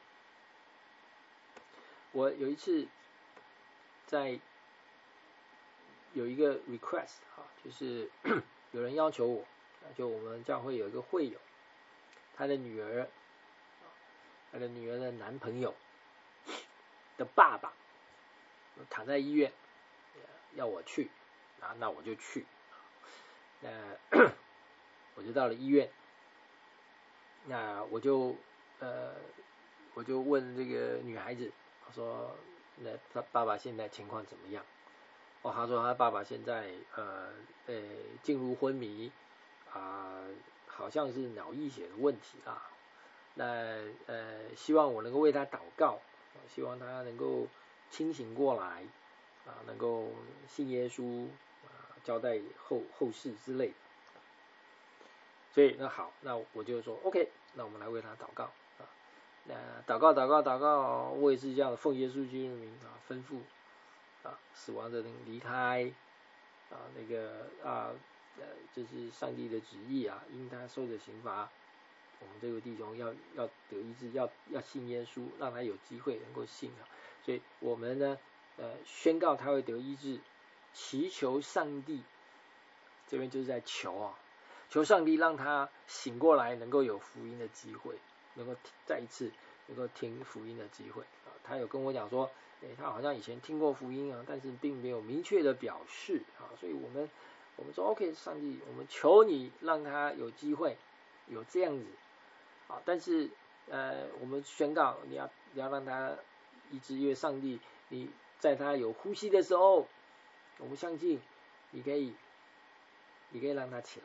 我有一次在有一个 request 啊，就是有人要求我，就我们教会有一个会友，他的女儿，他的女儿的男朋友的爸爸躺在医院，要我去啊，那我就去，那我就到了医院，那我就呃我就问这个女孩子，我说那他爸爸现在情况怎么样？哦，他说他爸爸现在呃呃进入昏迷啊、呃，好像是脑溢血的问题啦。那呃希望我能够为他祷告，希望他能够清醒过来啊，能够信耶稣啊，交代后后事之类的。所以那好，那我就说 OK， 那我们来为他祷告啊。 那祷告祷告祷告，我也是这样，奉耶稣基督的名啊，吩咐啊，死亡的人离开啊，那个啊呃，这是上帝的旨意啊，因他受的刑罚，我们这位弟兄要要得医治，要要信耶稣，让他有机会能够信啊。所以我们呢，呃，宣告他会得医治，祈求上帝，这边就是在求啊，求上帝让他醒过来，能够有福音的机会，能够再一次能够听福音的机会啊。他有跟我讲说，诶，他好像以前听过福音啊，但是并没有明确的表示啊，所以我们我们说 OK， 上帝，我们求你让他有机会有这样子啊，但是呃，我们宣告你要你要让他医治，因为上帝你在他有呼吸的时候，我们相信你可以你可以让他起来。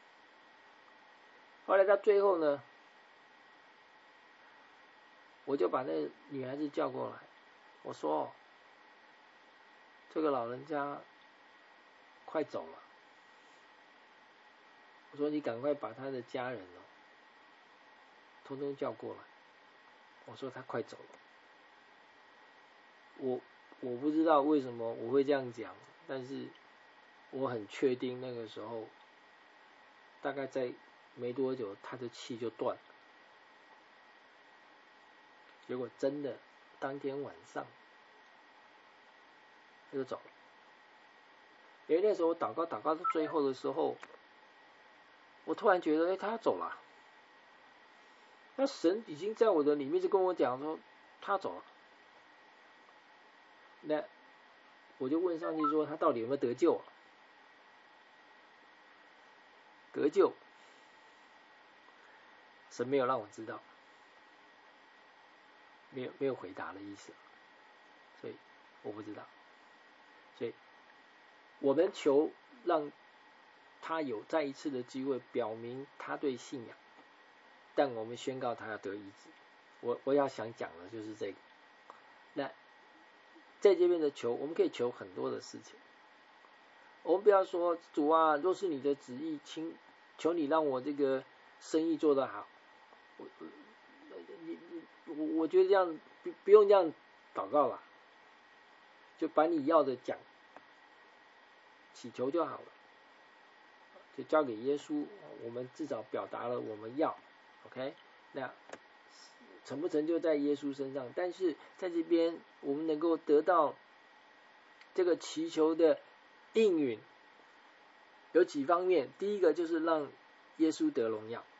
后来到最后呢，我就把那女孩子叫过来，我说这个老人家快走了，我说你赶快把他的家人哦通通叫过来，我说他快走了。我我不知道为什么我会这样讲，但是我很确定那个时候大概在没多久他的气就断了，结果真的当天晚上他就走了。因为那时候我祷告祷告到最后的时候，我突然觉得哎，他走了，那神已经在我的里面就跟我讲说他走了。那我就问上帝说他到底有没有得救啊？得救，神没有让我知道，没有没有回答的意思，所以我不知道。所以我们求让他有再一次的机会表明他对信仰，但我们宣告他要得医治。我我要想讲的就是这个。那在这边的求，我们可以求很多的事情。我们不要说主啊，若是你的旨意，请求你让我这个生意做得好。我你我我觉得这样不不用这样祷告了，就把你要的讲，祈求就好了，就交给耶稣。我们至少表达了我们要 ，OK？ 那成不成就在耶稣身上，但是在这边我们能够得到这个祈求的应允，有几方面。第一个就是让耶稣得荣耀，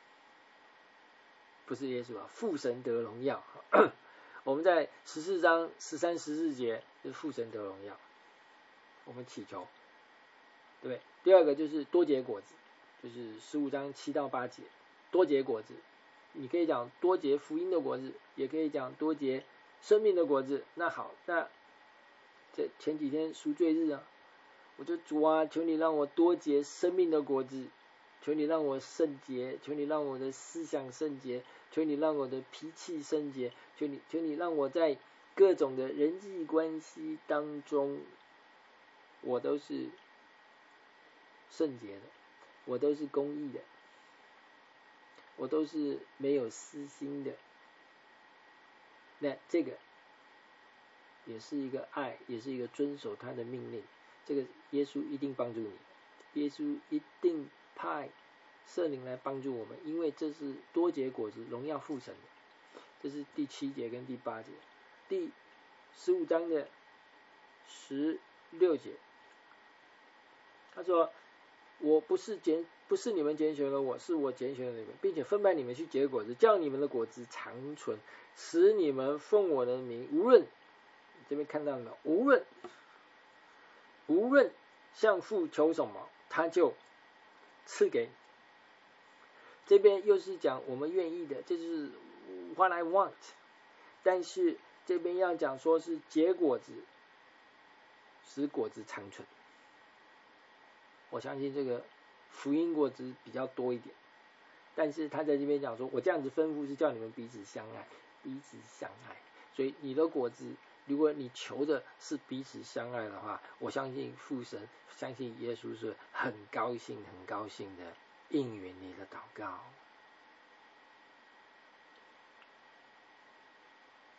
不是耶稣啊，父神得荣耀。我们在十四章十三十四节就是父神得荣耀，我们祈求，对不对？第二个就是多结果子，就是十五章七到八节，多结果子。你可以讲多结福音的果子，也可以讲多结生命的果子。那好，那这前几天赎罪日啊，我就主啊，求你让我多结生命的果子，求你让我圣洁，求你让我的思想圣洁，求你让我的脾气圣洁，求你求你让我在各种的人际关系当中，我都是圣洁的，我都是公义的，我都是没有私心的。那这个也是一个爱，也是一个遵守他的命令。这个耶稣一定帮助你，耶稣一定派圣灵来帮助我们，因为这是多结果子荣耀父神的。这是第七节跟第八节。第十五章的十六节，他说我不是拣不是你们拣选了我，是我拣选了你们，并且分派你们去结果子，叫你们的果子长存，使你们奉我的名，无论这边看到了，无论无论向父求什么，他就赐给你。这边又是讲我们愿意的，这就是 what I want。但是这边要讲说是结果子，使果子长存。我相信这个福音果子比较多一点，但是他在这边讲说，我这样子吩咐是叫你们彼此相爱，彼此相爱。所以你的果子，如果你求的是彼此相爱的话，我相信父神，相信耶稣是很高兴很高兴的应允你的祷告。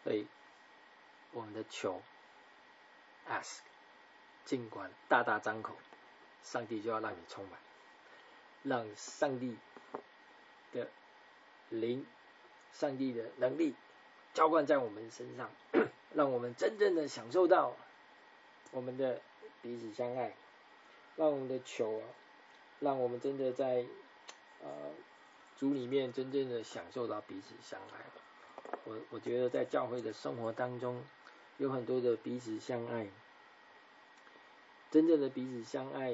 所以我们的求 ask， 尽管大大张口，上帝就要让你充满，让上帝的灵、上帝的能力浇灌在我们身上，让我们真正的享受到我们的彼此相爱，让我们的求啊，让我们真的在呃主里面真正的享受到彼此相爱。我我觉得在教会的生活当中，有很多的彼此相爱，真正的彼此相爱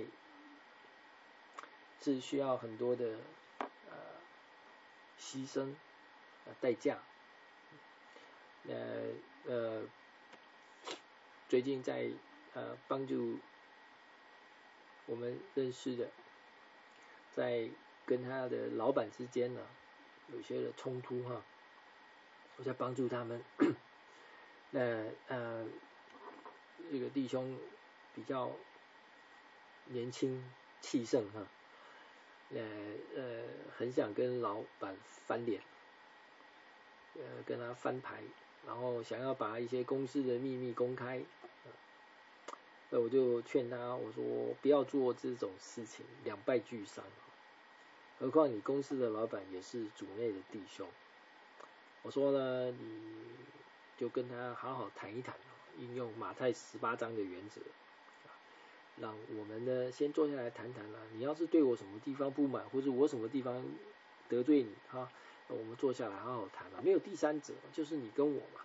是需要很多的呃牺牲、呃代价。呃呃，最近在呃帮助我们认识的，在跟他的老板之间呢，有些的冲突哈，我在帮助他们。那呃，这个弟兄比较年轻气盛哈，呃呃，很想跟老板翻脸，呃，跟他翻牌，然后想要把一些公司的秘密公开。那我就劝他，我说不要做这种事情，两败俱伤。何况你公司的老板也是主内的弟兄。我说呢，你就跟他好好谈一谈，应用马太十八章的原则，让我们呢先坐下来谈谈了。你要是对我什么地方不满，或者我什么地方得罪你哈，我们坐下来好好谈了，没有第三者，就是你跟我嘛。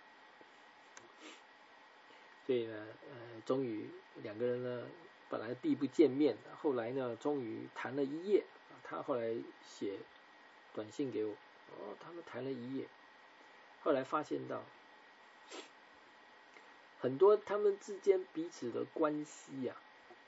所以呢，呃，终于两个人呢，本来避不见面，后来呢，终于谈了一夜。他后来写短信给我，哦，他们谈了一夜，后来发现到很多他们之间彼此的关系啊，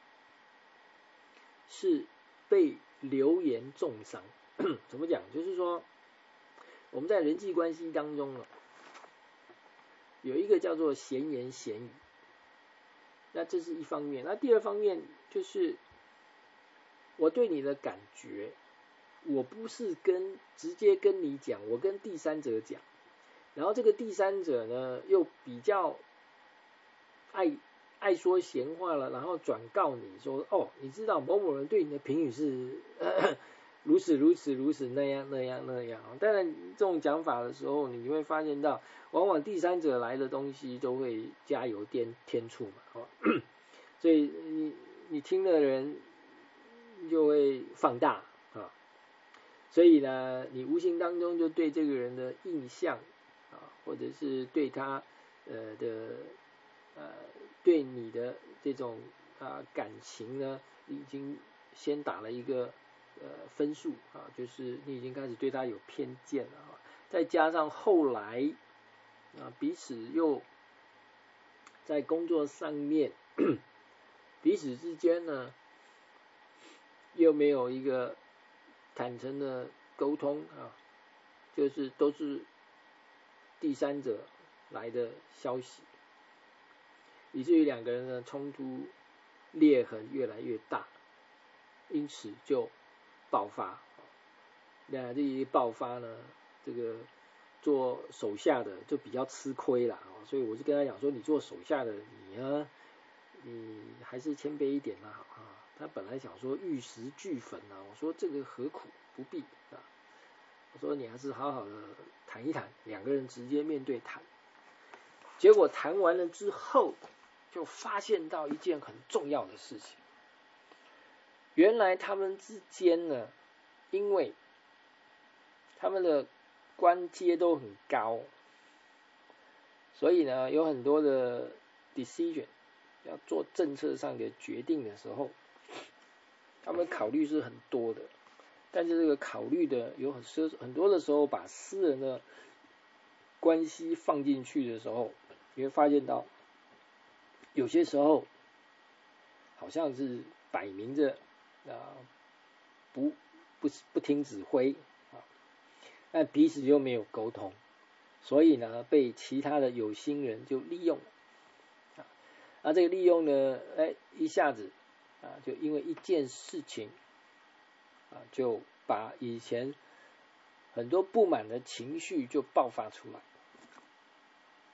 是被流言重伤。怎么讲？就是说我们在人际关系当中呢，有一个叫做闲言闲语，那这是一方面。那第二方面就是我对你的感觉，我不是跟直接跟你讲，我跟第三者讲，然后这个第三者呢又比较爱爱说闲话了，然后转告你说，哦，你知道某某人对你的评语是呃如此如此如此那样那样那样。当然这种讲法的时候，你会发现到往往第三者来的东西都会加油添添醋嘛，哦，所以你你听的人就会放大啊，所以呢，你无形当中就对这个人的印象啊，或者是对他呃的呃对你的这种啊感情呢，已经先打了一个呃分数啊，就是你已经开始对他有偏见了啊，再加上后来啊彼此又在工作上面彼此之间呢又没有一个坦诚的沟通啊，就是都是第三者来的消息，以至于两个人的冲突裂痕越来越大，因此就爆发。那这一爆发呢，这个做手下的就比较吃亏了，所以我就跟他讲说，你做手下的你呢，你还是谦卑一点啦啊。他本来想说玉石俱焚啊，我说这个何苦不必啊，我说你还是好好的谈一谈，两个人直接面对谈。结果谈完了之后，就发现到一件很重要的事情，原来他们之间呢，因为他们的官阶都很高，所以呢有很多的 decision 要做政策上的决定的时候，他们考虑是很多的，但是这个考虑的有很很多的时候，把私人的关系放进去的时候，你会发现到有些时候好像是摆明着啊不不不听指挥啊，但彼此又没有沟通，所以呢被其他的有心人就利用啊，那这个利用呢，哎一下子啊就因为一件事情啊就把以前很多不满的情绪就爆发出来。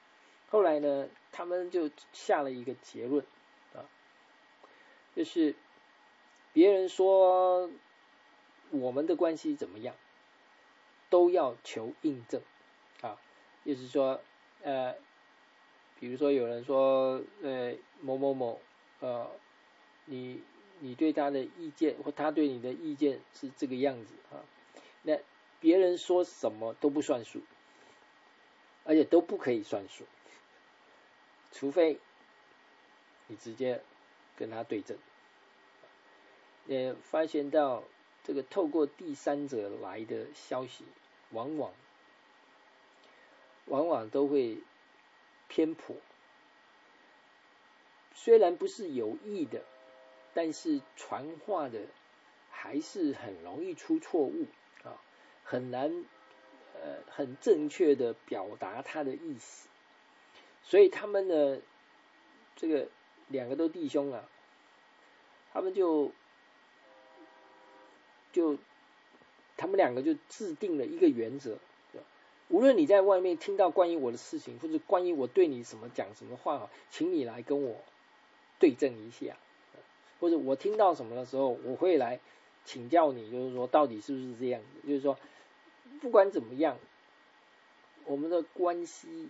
后来呢，他们就下了一个结论啊，就是别人说我们的关系怎么样，都要求印证啊，就是说呃，比如说有人说呃某某某呃你你对他的意见或他对你的意见是这个样子啊，那别人说什么都不算数，而且都不可以算数，除非你直接跟他对证。也发现到这个透过第三者来的消息，往往往往都会偏颇，虽然不是有意的，但是传话的还是很容易出错误啊，很难呃很正确的表达他的意思，所以他们呢，这个两个都弟兄啊，他们就就他们两个就制定了一个原则，无论你在外面听到关于我的事情，或者关于我对你什么讲什么话，请你来跟我对证一下，或者我听到什么的时候，我会来请教你，就是说到底是不是这样子，就是说不管怎么样，我们的关系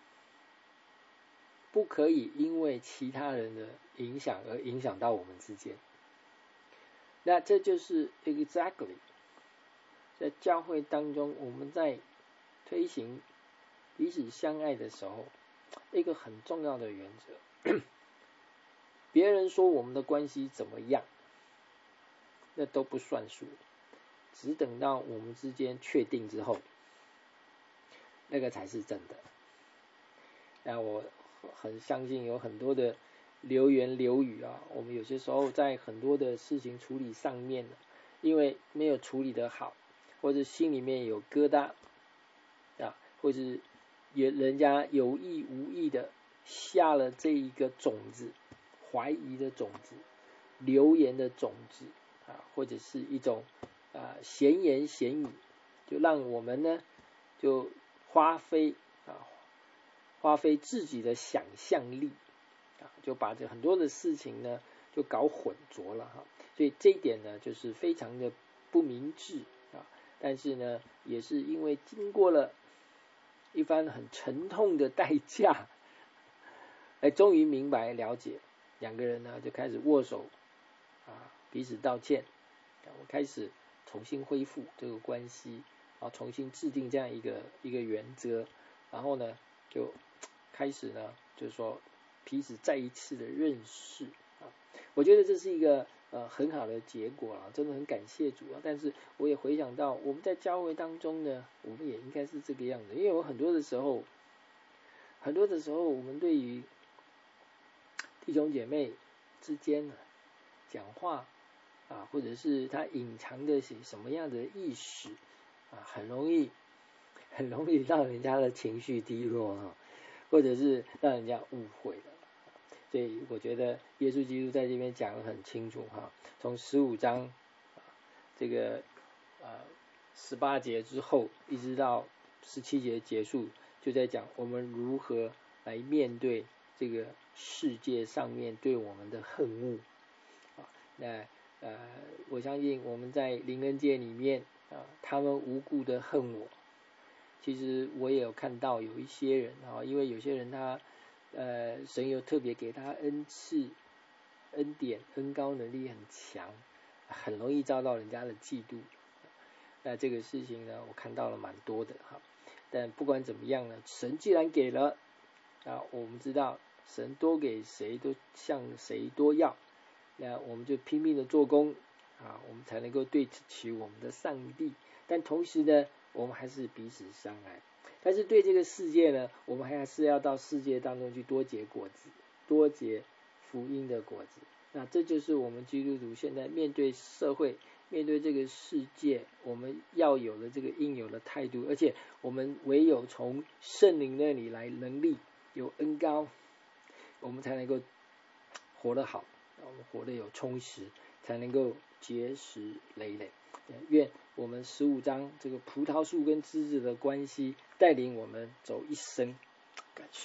不可以因为其他人的影响而影响到我们之间。那这就是 exactly 在教会当中，我们在推行彼此相爱的时候，一个很重要的原则。别人说我们的关系怎么样，那都不算数，只等到我们之间确定之后，那个才是真的。那我很相信有很多的流言流语啊，我们有些时候在很多的事情处理上面，因为没有处理得好，或者心里面有疙瘩啊，或是也人家有意无意的下了这一个种子，怀疑的种子，流言的种子啊，或者是一种啊闲言闲语，就让我们呢就花费啊花费自己的想象力啊，就把这很多的事情呢就搞混浊了哈。所以这一点呢就是非常的不明智啊，但是呢也是因为经过了一番很沉痛的代价，哎，终于明白了解，两个人呢就开始握手啊，彼此道歉，我开始重新恢复这个关系啊，重新制定这样一个一个原则，然后呢就开始呢就是说彼此再一次的认识啊，我觉得这是一个呃很好的结果啊，真的很感谢主啊。但是我也回想到我们在教会当中呢，我们也应该是这个样子，因为我很多的时候，很多的时候我们对于弟兄姐妹之间呢讲话啊，或者是他隐藏的是什么样的意识啊，很容易很容易让人家的情绪低落哈，或者是让人家误会了。所以我觉得耶稣基督在这边讲得很清楚哈，从十五章这个呃十八节之后，一直到十七节结束，就在讲我们如何来面对这个世界上面对我们的恨恶啊。那呃，我相信我们在灵恩界里面啊，他们无故的恨我，其实我也有看到有一些人啊，因为有些人他呃，神有特别给他恩赐、恩典、恩高能力很强，很容易遭到人家的嫉妒。那这个事情呢，我看到了蛮多的哈。但不管怎么样呢，神既然给了啊，我们知道神多给谁都向谁多要，那我们就拼命的做工啊，我们才能够对得起我们的上帝。但同时呢，我们还是彼此相爱。但是对这个世界呢，我们还是要到世界当中去多结果子，多结福音的果子。那这就是我们基督徒现在面对社会、面对这个世界，我们要有的这个应有的态度。而且我们唯有从圣灵那里来能力，有恩膏，我们才能够活得好，我们活得有充实，才能够结实累累。愿我们十五章这个葡萄树跟枝子的关系带领我们走一生，感谢主。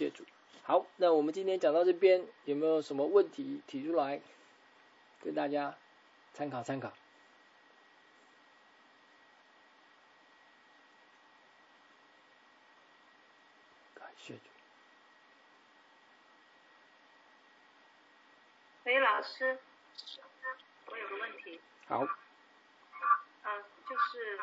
好，那我们今天讲到这边，有没有什么问题提出来，跟大家参考参考？感谢主。 喂，老师，我有个问题。 好。 嗯，就是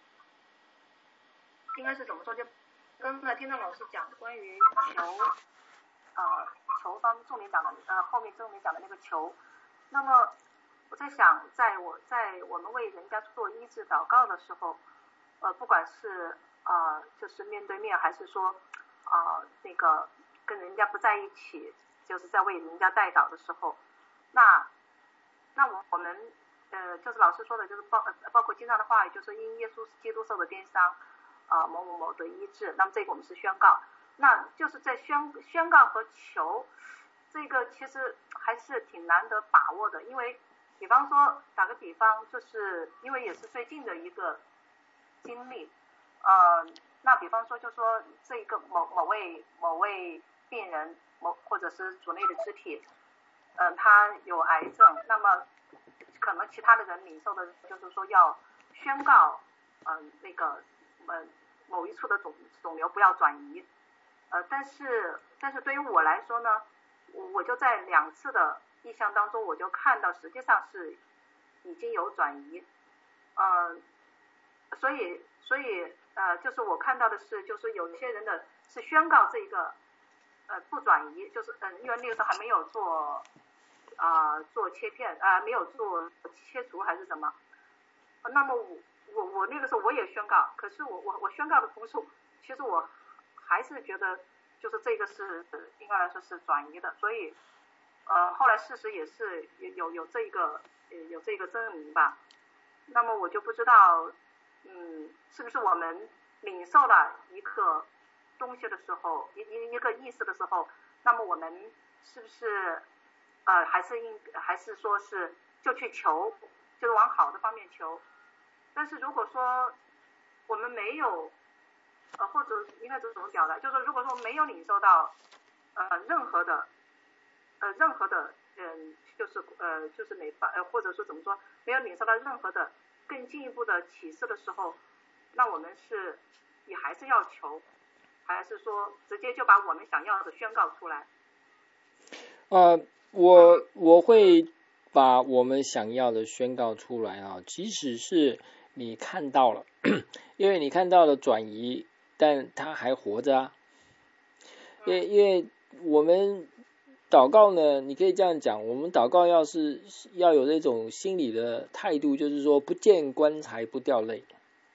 应该是怎么说？就刚才听到老师讲关于球，呃，球方重点讲的，呃，后面重点讲的那个球。那么我在想，在我在我们为人家做医治祷告的时候，呃，不管是呃就是面对面，还是说啊、呃、那个跟人家不在一起，就是在为人家代祷的时候，那那我我们呃就是老师说的，就是包包括经常的话语，就是因耶稣基督受的鞭伤，啊、呃、某某某的医治，那么这个我们是宣告，那就是在宣宣告和求，这个其实还是挺难得把握的，因为比方说打个比方，就是因为也是最近的一个经历，呃，那比方说就说这个某某位某位病人，某或者是主内的肢体，嗯、呃，他有癌症，那么可能其他的人领受的就是说要宣告，嗯、呃，那个呃某一处的肿肿瘤不要转移，呃，但是但是对于我来说呢，我就在两次的意象当中，我就看到实际上是已经有转移，嗯、呃，所以所以呃，就是我看到的是，就是有些人的是宣告这个呃不转移，就是嗯、呃，因为那个时候还没有做啊、呃、做切片啊、呃，没有做切除还是什么，那么我我我那个时候我也宣告，可是我我我宣告的同时，其实我还是觉得就是这个是应该来说是转移的，所以呃后来事实也是有有这个有这个证明吧。那么我就不知道，嗯，是不是我们领受了一个东西的时候，一一一个意思的时候，那么我们是不是呃还是应还是说是就去求，就是往好的方面求。但是如果说我们没有，呃，或者应该怎么表达？就是说，如果说没有领受到，呃，任何的，呃，任何的，嗯，就是呃，就是哪方，呃，或者说怎么说，没有领受到任何的更进一步的启示的时候，那我们是也还是要求，还是说直接就把我们想要的宣告出来？ 呃，我我会把我们想要的宣告出来啊，即使是你看到了，因为你看到了转移，但他还活着啊。因为因为我们祷告呢，你可以这样讲，我们祷告要是要有那种心理的态度，就是说不见棺材不掉泪，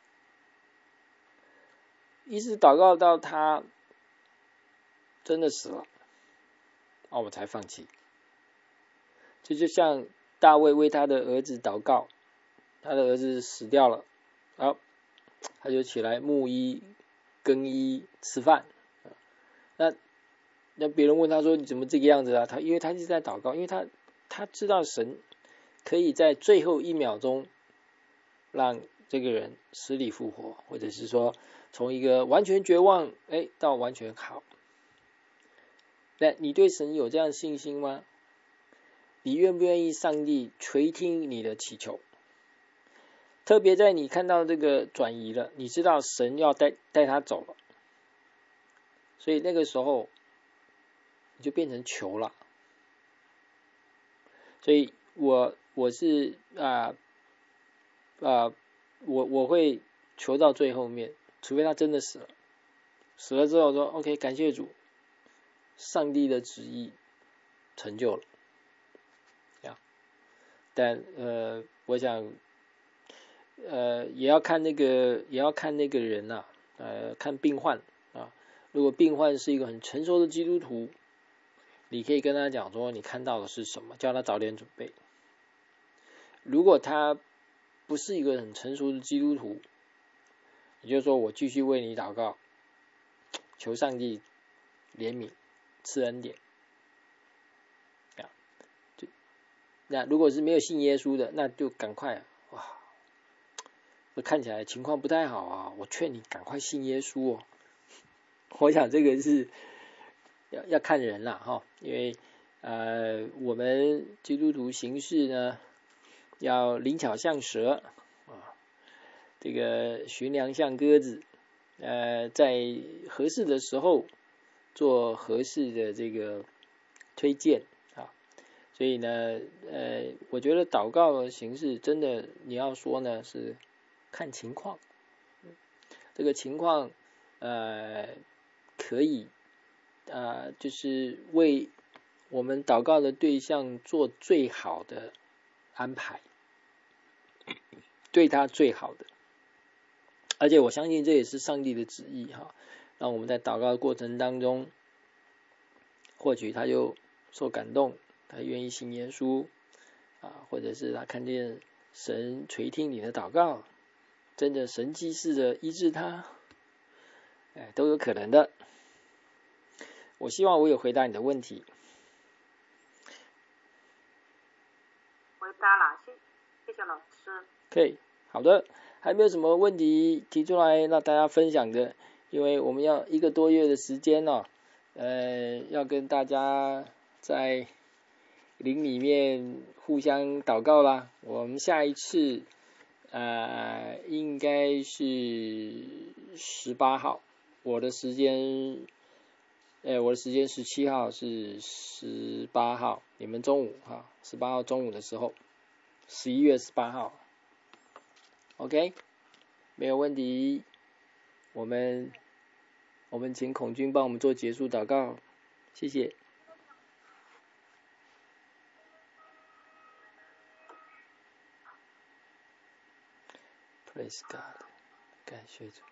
一直祷告到他真的死了，哦，我才放弃。这就像大卫为他的儿子祷告，他的儿子死掉了，好，他就起来沐衣、更衣、吃饭。那那别人问他说：“你怎么这个样子啊？”他因为他一直在祷告，因为他他知道神可以在最后一秒钟让这个人死里复活，或者是说从一个完全绝望哎到完全好。那你对神有这样信心吗？你愿不愿意上帝垂听你的祈求？特别在你看到这个转移了，你知道神要带带他走了，所以那个时候你就变成求了。所以我我是啊啊、呃呃、我我会求到最后面，除非他真的死了，死了之后说 OK 感谢主，上帝的旨意成就了。但呃，我想，呃，也要看那个，也要看那个人呐、啊，呃，看病患啊。如果病患是一个很成熟的基督徒，你可以跟他讲说，你看到的是什么，叫他早点准备。如果他不是一个很成熟的基督徒，也就是说，我继续为你祷告，求上帝怜悯、赐恩典。那如果是没有信耶稣的，那就赶快哇！我看起来情况不太好啊，我劝你赶快信耶稣哦。我想这个是要要看人啦哈，因为呃我们基督徒行事呢要灵巧像蛇啊，这个驯良像鸽子，呃在合适的时候做合适的这个推荐啊，所以呢呃我觉得祷告的形式真的你要说呢是看情况，这个情况呃可以呃就是为我们祷告的对象做最好的安排，对他最好的，而且我相信这也是上帝的旨意哈，让我们在祷告的过程当中，或许他就受感动，他愿意信耶稣啊，或者是他看见神垂听你的祷告，真的神迹式的医治他，哎，都有可能的。我希望我有回答你的问题。 回答了，谢谢谢老师。 可以，好的，还没有什么问题提出来让大家分享的，因为我们要一个多月的时间哦，呃，要跟大家在灵里面互相祷告啦。我们下一次呃应该是十八号，我的时间，呃，我的时间十七号是十八号，你们中午哈，十八号中午的时候，十一月十八号。OK， 没有问题。我们我们请孔君帮我们做结束祷告，谢谢。Praise God， 感谢主。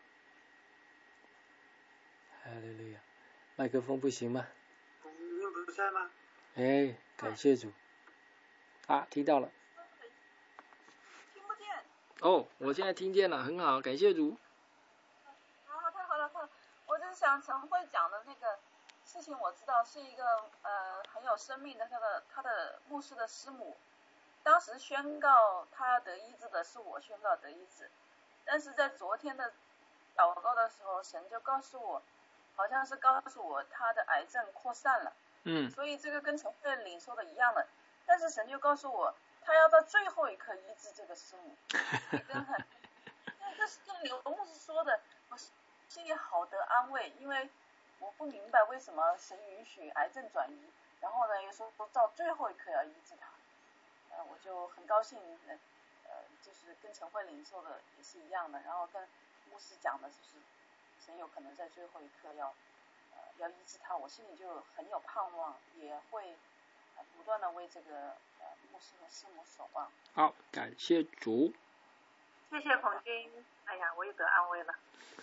哈利路亚。麦克风不行吗？ 您不在吗？ 哎，感谢主。啊，听到了。 听不见。 哦，我现在听见了，很好，感谢主。 啊，太好了，太好了！我就是想陈慧讲的那个事情，我知道是一个呃很有生命的他的他的牧师的师母，当时宣告他得医治的是我宣告得医治，但是在昨天的祷告的时候，神就告诉我，好像是告诉我他的癌症扩散了。 嗯。 所以这个跟陈慧领受的一样的，但是神就告诉我，他要到最后一刻医治这个师母。你跟很，那这是跟刘牧师说的，我心里好得安慰，因为我不明白为什么神允许癌症转移，然后呢又说到最后一刻要医治他，呃，我就很高兴，呃，就是跟陈慧领受的也是一样的，然后跟牧师讲的就是神有可能在最后一刻要。要医治他，我心里就很有盼望，也会、呃、不断的为这个呃牧师和师母守望。 好，感谢主。 谢谢孔君，哎呀，我也得安慰了。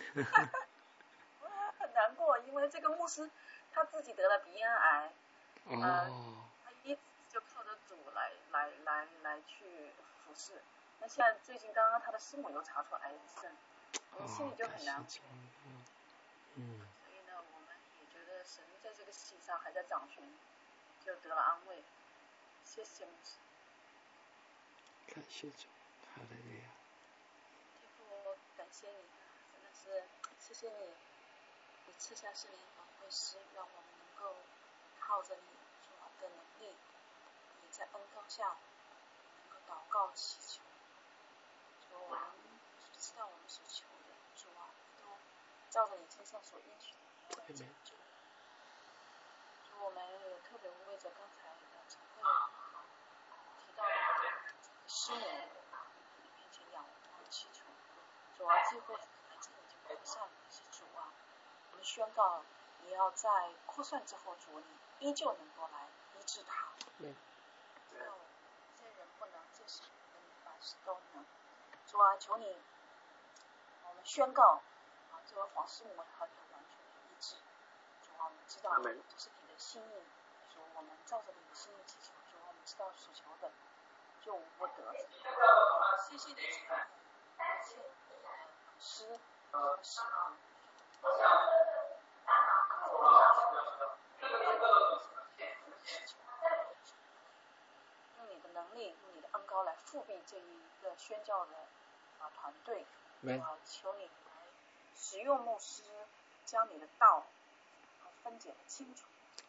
很难过，因为这个牧师他自己得了鼻咽癌， 哦、 呃，他一直就靠着主来来来来去服侍。那现在最近刚刚他的师母又查出癌症，我心里就很难过。 哦、嗯。 神在这个事情上还在掌权，就得了安慰。谢谢牧师。 感谢主，哈利路亚。 天父，我感谢你，真的是谢谢你，你赐下圣灵保惠师，让我们能够靠着你主的能力，你在恩膏下能够祷告祈求。主，我们知道我们所求的，主啊，都照着你经上所应许的来成就。我们也特别为着刚才陈慧提到的师母你面前仰望祈求，主啊，最后癌症已经扩散了，是主啊，我们宣告你要在扩散之后，主你依旧能够来医治他。 对。 知道这人不能，这事能，凡事都能。主啊，求你，我们宣告啊，这位黄师母她得完全的医治。主啊，我们知道这是你的心意，主，我们照着你的心意祈求，主，我们知道所求的就无不得。谢谢你，而且老师和师母，用你的能力，用你的恩膏来复辟这一个宣教的啊团队，啊，求你来使用牧师，将你的道分解的清楚，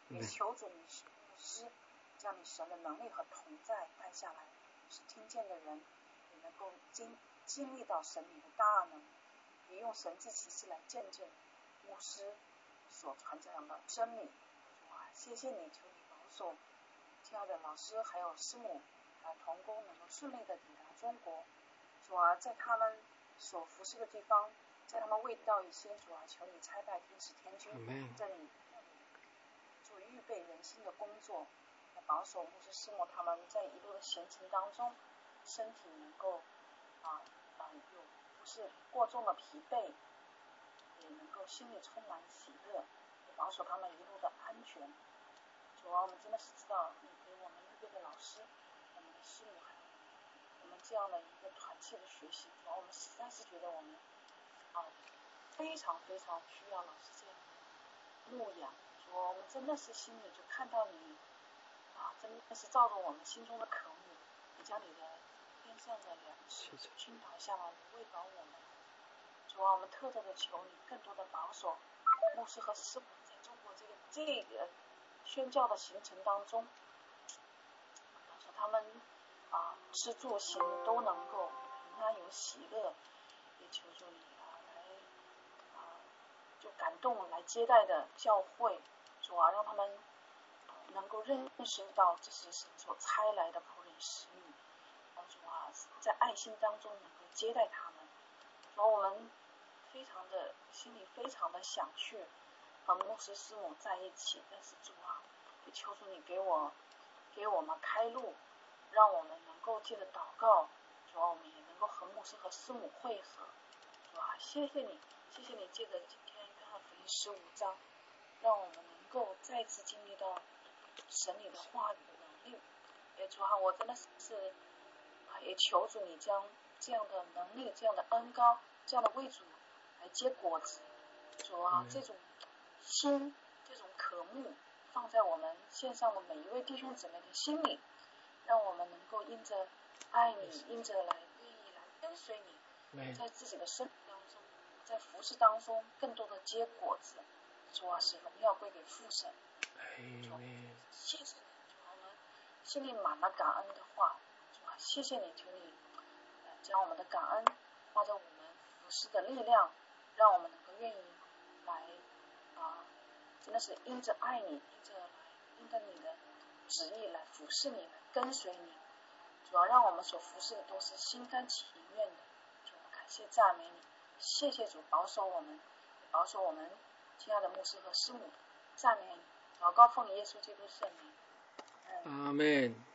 也求主你是牧师，将你神的能力和同在带下来，使听见的人也能够经经历到神你的大能，也用神迹奇事来见证牧师所传讲的真理。哇，谢谢你，求你保守亲爱的老师还有师母啊同工能够顺利的抵达中国。主啊，在他们所服侍的地方，在他们未到一些，主啊，求你差派天使天军在你做预备人心的工作，来保守牧师师母他们在一路的行程当中，身体能够啊啊有不是过重的疲惫，也能够心里充满喜乐，也保守他们一路的安全。主啊，我们真的是知道你给我们预备的老师，我们的师母还有我们这样的一个团契的学习，主啊，我们实在是觉得我们啊非常非常需要老师这样的牧养。主啊，我们真的是心里就看到你啊，真的是照着我们心中的渴慕，你将你的天上的粮食倾倒下来，喂饱我们。主啊，我们特特的求你更多的保守牧师和师母在中国这个这个宣教的行程当中，保守他们啊吃住行都能够平安有喜乐，也求主你啊来啊就感动来接待的教会，主啊让他们能够认识到这是神所差来的仆人使女，主啊在爱心当中能够接待他们。主啊，我们非常的心里非常的想去和牧师师母在一起，但是主啊，也求主你给我给我们开路，让我们能够借着祷告，主啊，我们也能够和牧师和师母会合。主啊，谢谢你，谢谢你借着今天约翰福音十五章，让我们能够再次经历到神你的话语的能力。也主啊，我真的是也求主你将这样的能力、这样的恩膏、这样的为主来结果子。主啊，这种心、这种渴慕放在我们线上的每一位弟兄姊妹的心里，让我们能够因着爱你，因着来愿意来跟随你，在自己的生命当中，在服事当中更多的结果子。主啊，使荣耀归给父神。主啊，谢谢你，主啊，我们心里满了感恩的话。主啊，谢谢你，求你呃将我们的感恩化在我们服事的力量，让我们能够愿意来啊，真的是因着爱你，因着来因着你的旨意来服侍你，来跟随你。主要让我们所服侍的都是心甘情愿的。主，感谢赞美你，谢谢主保守我们，保守我们亲爱的牧师和师母，赞美你，祷告奉耶稣基督圣名。 阿们。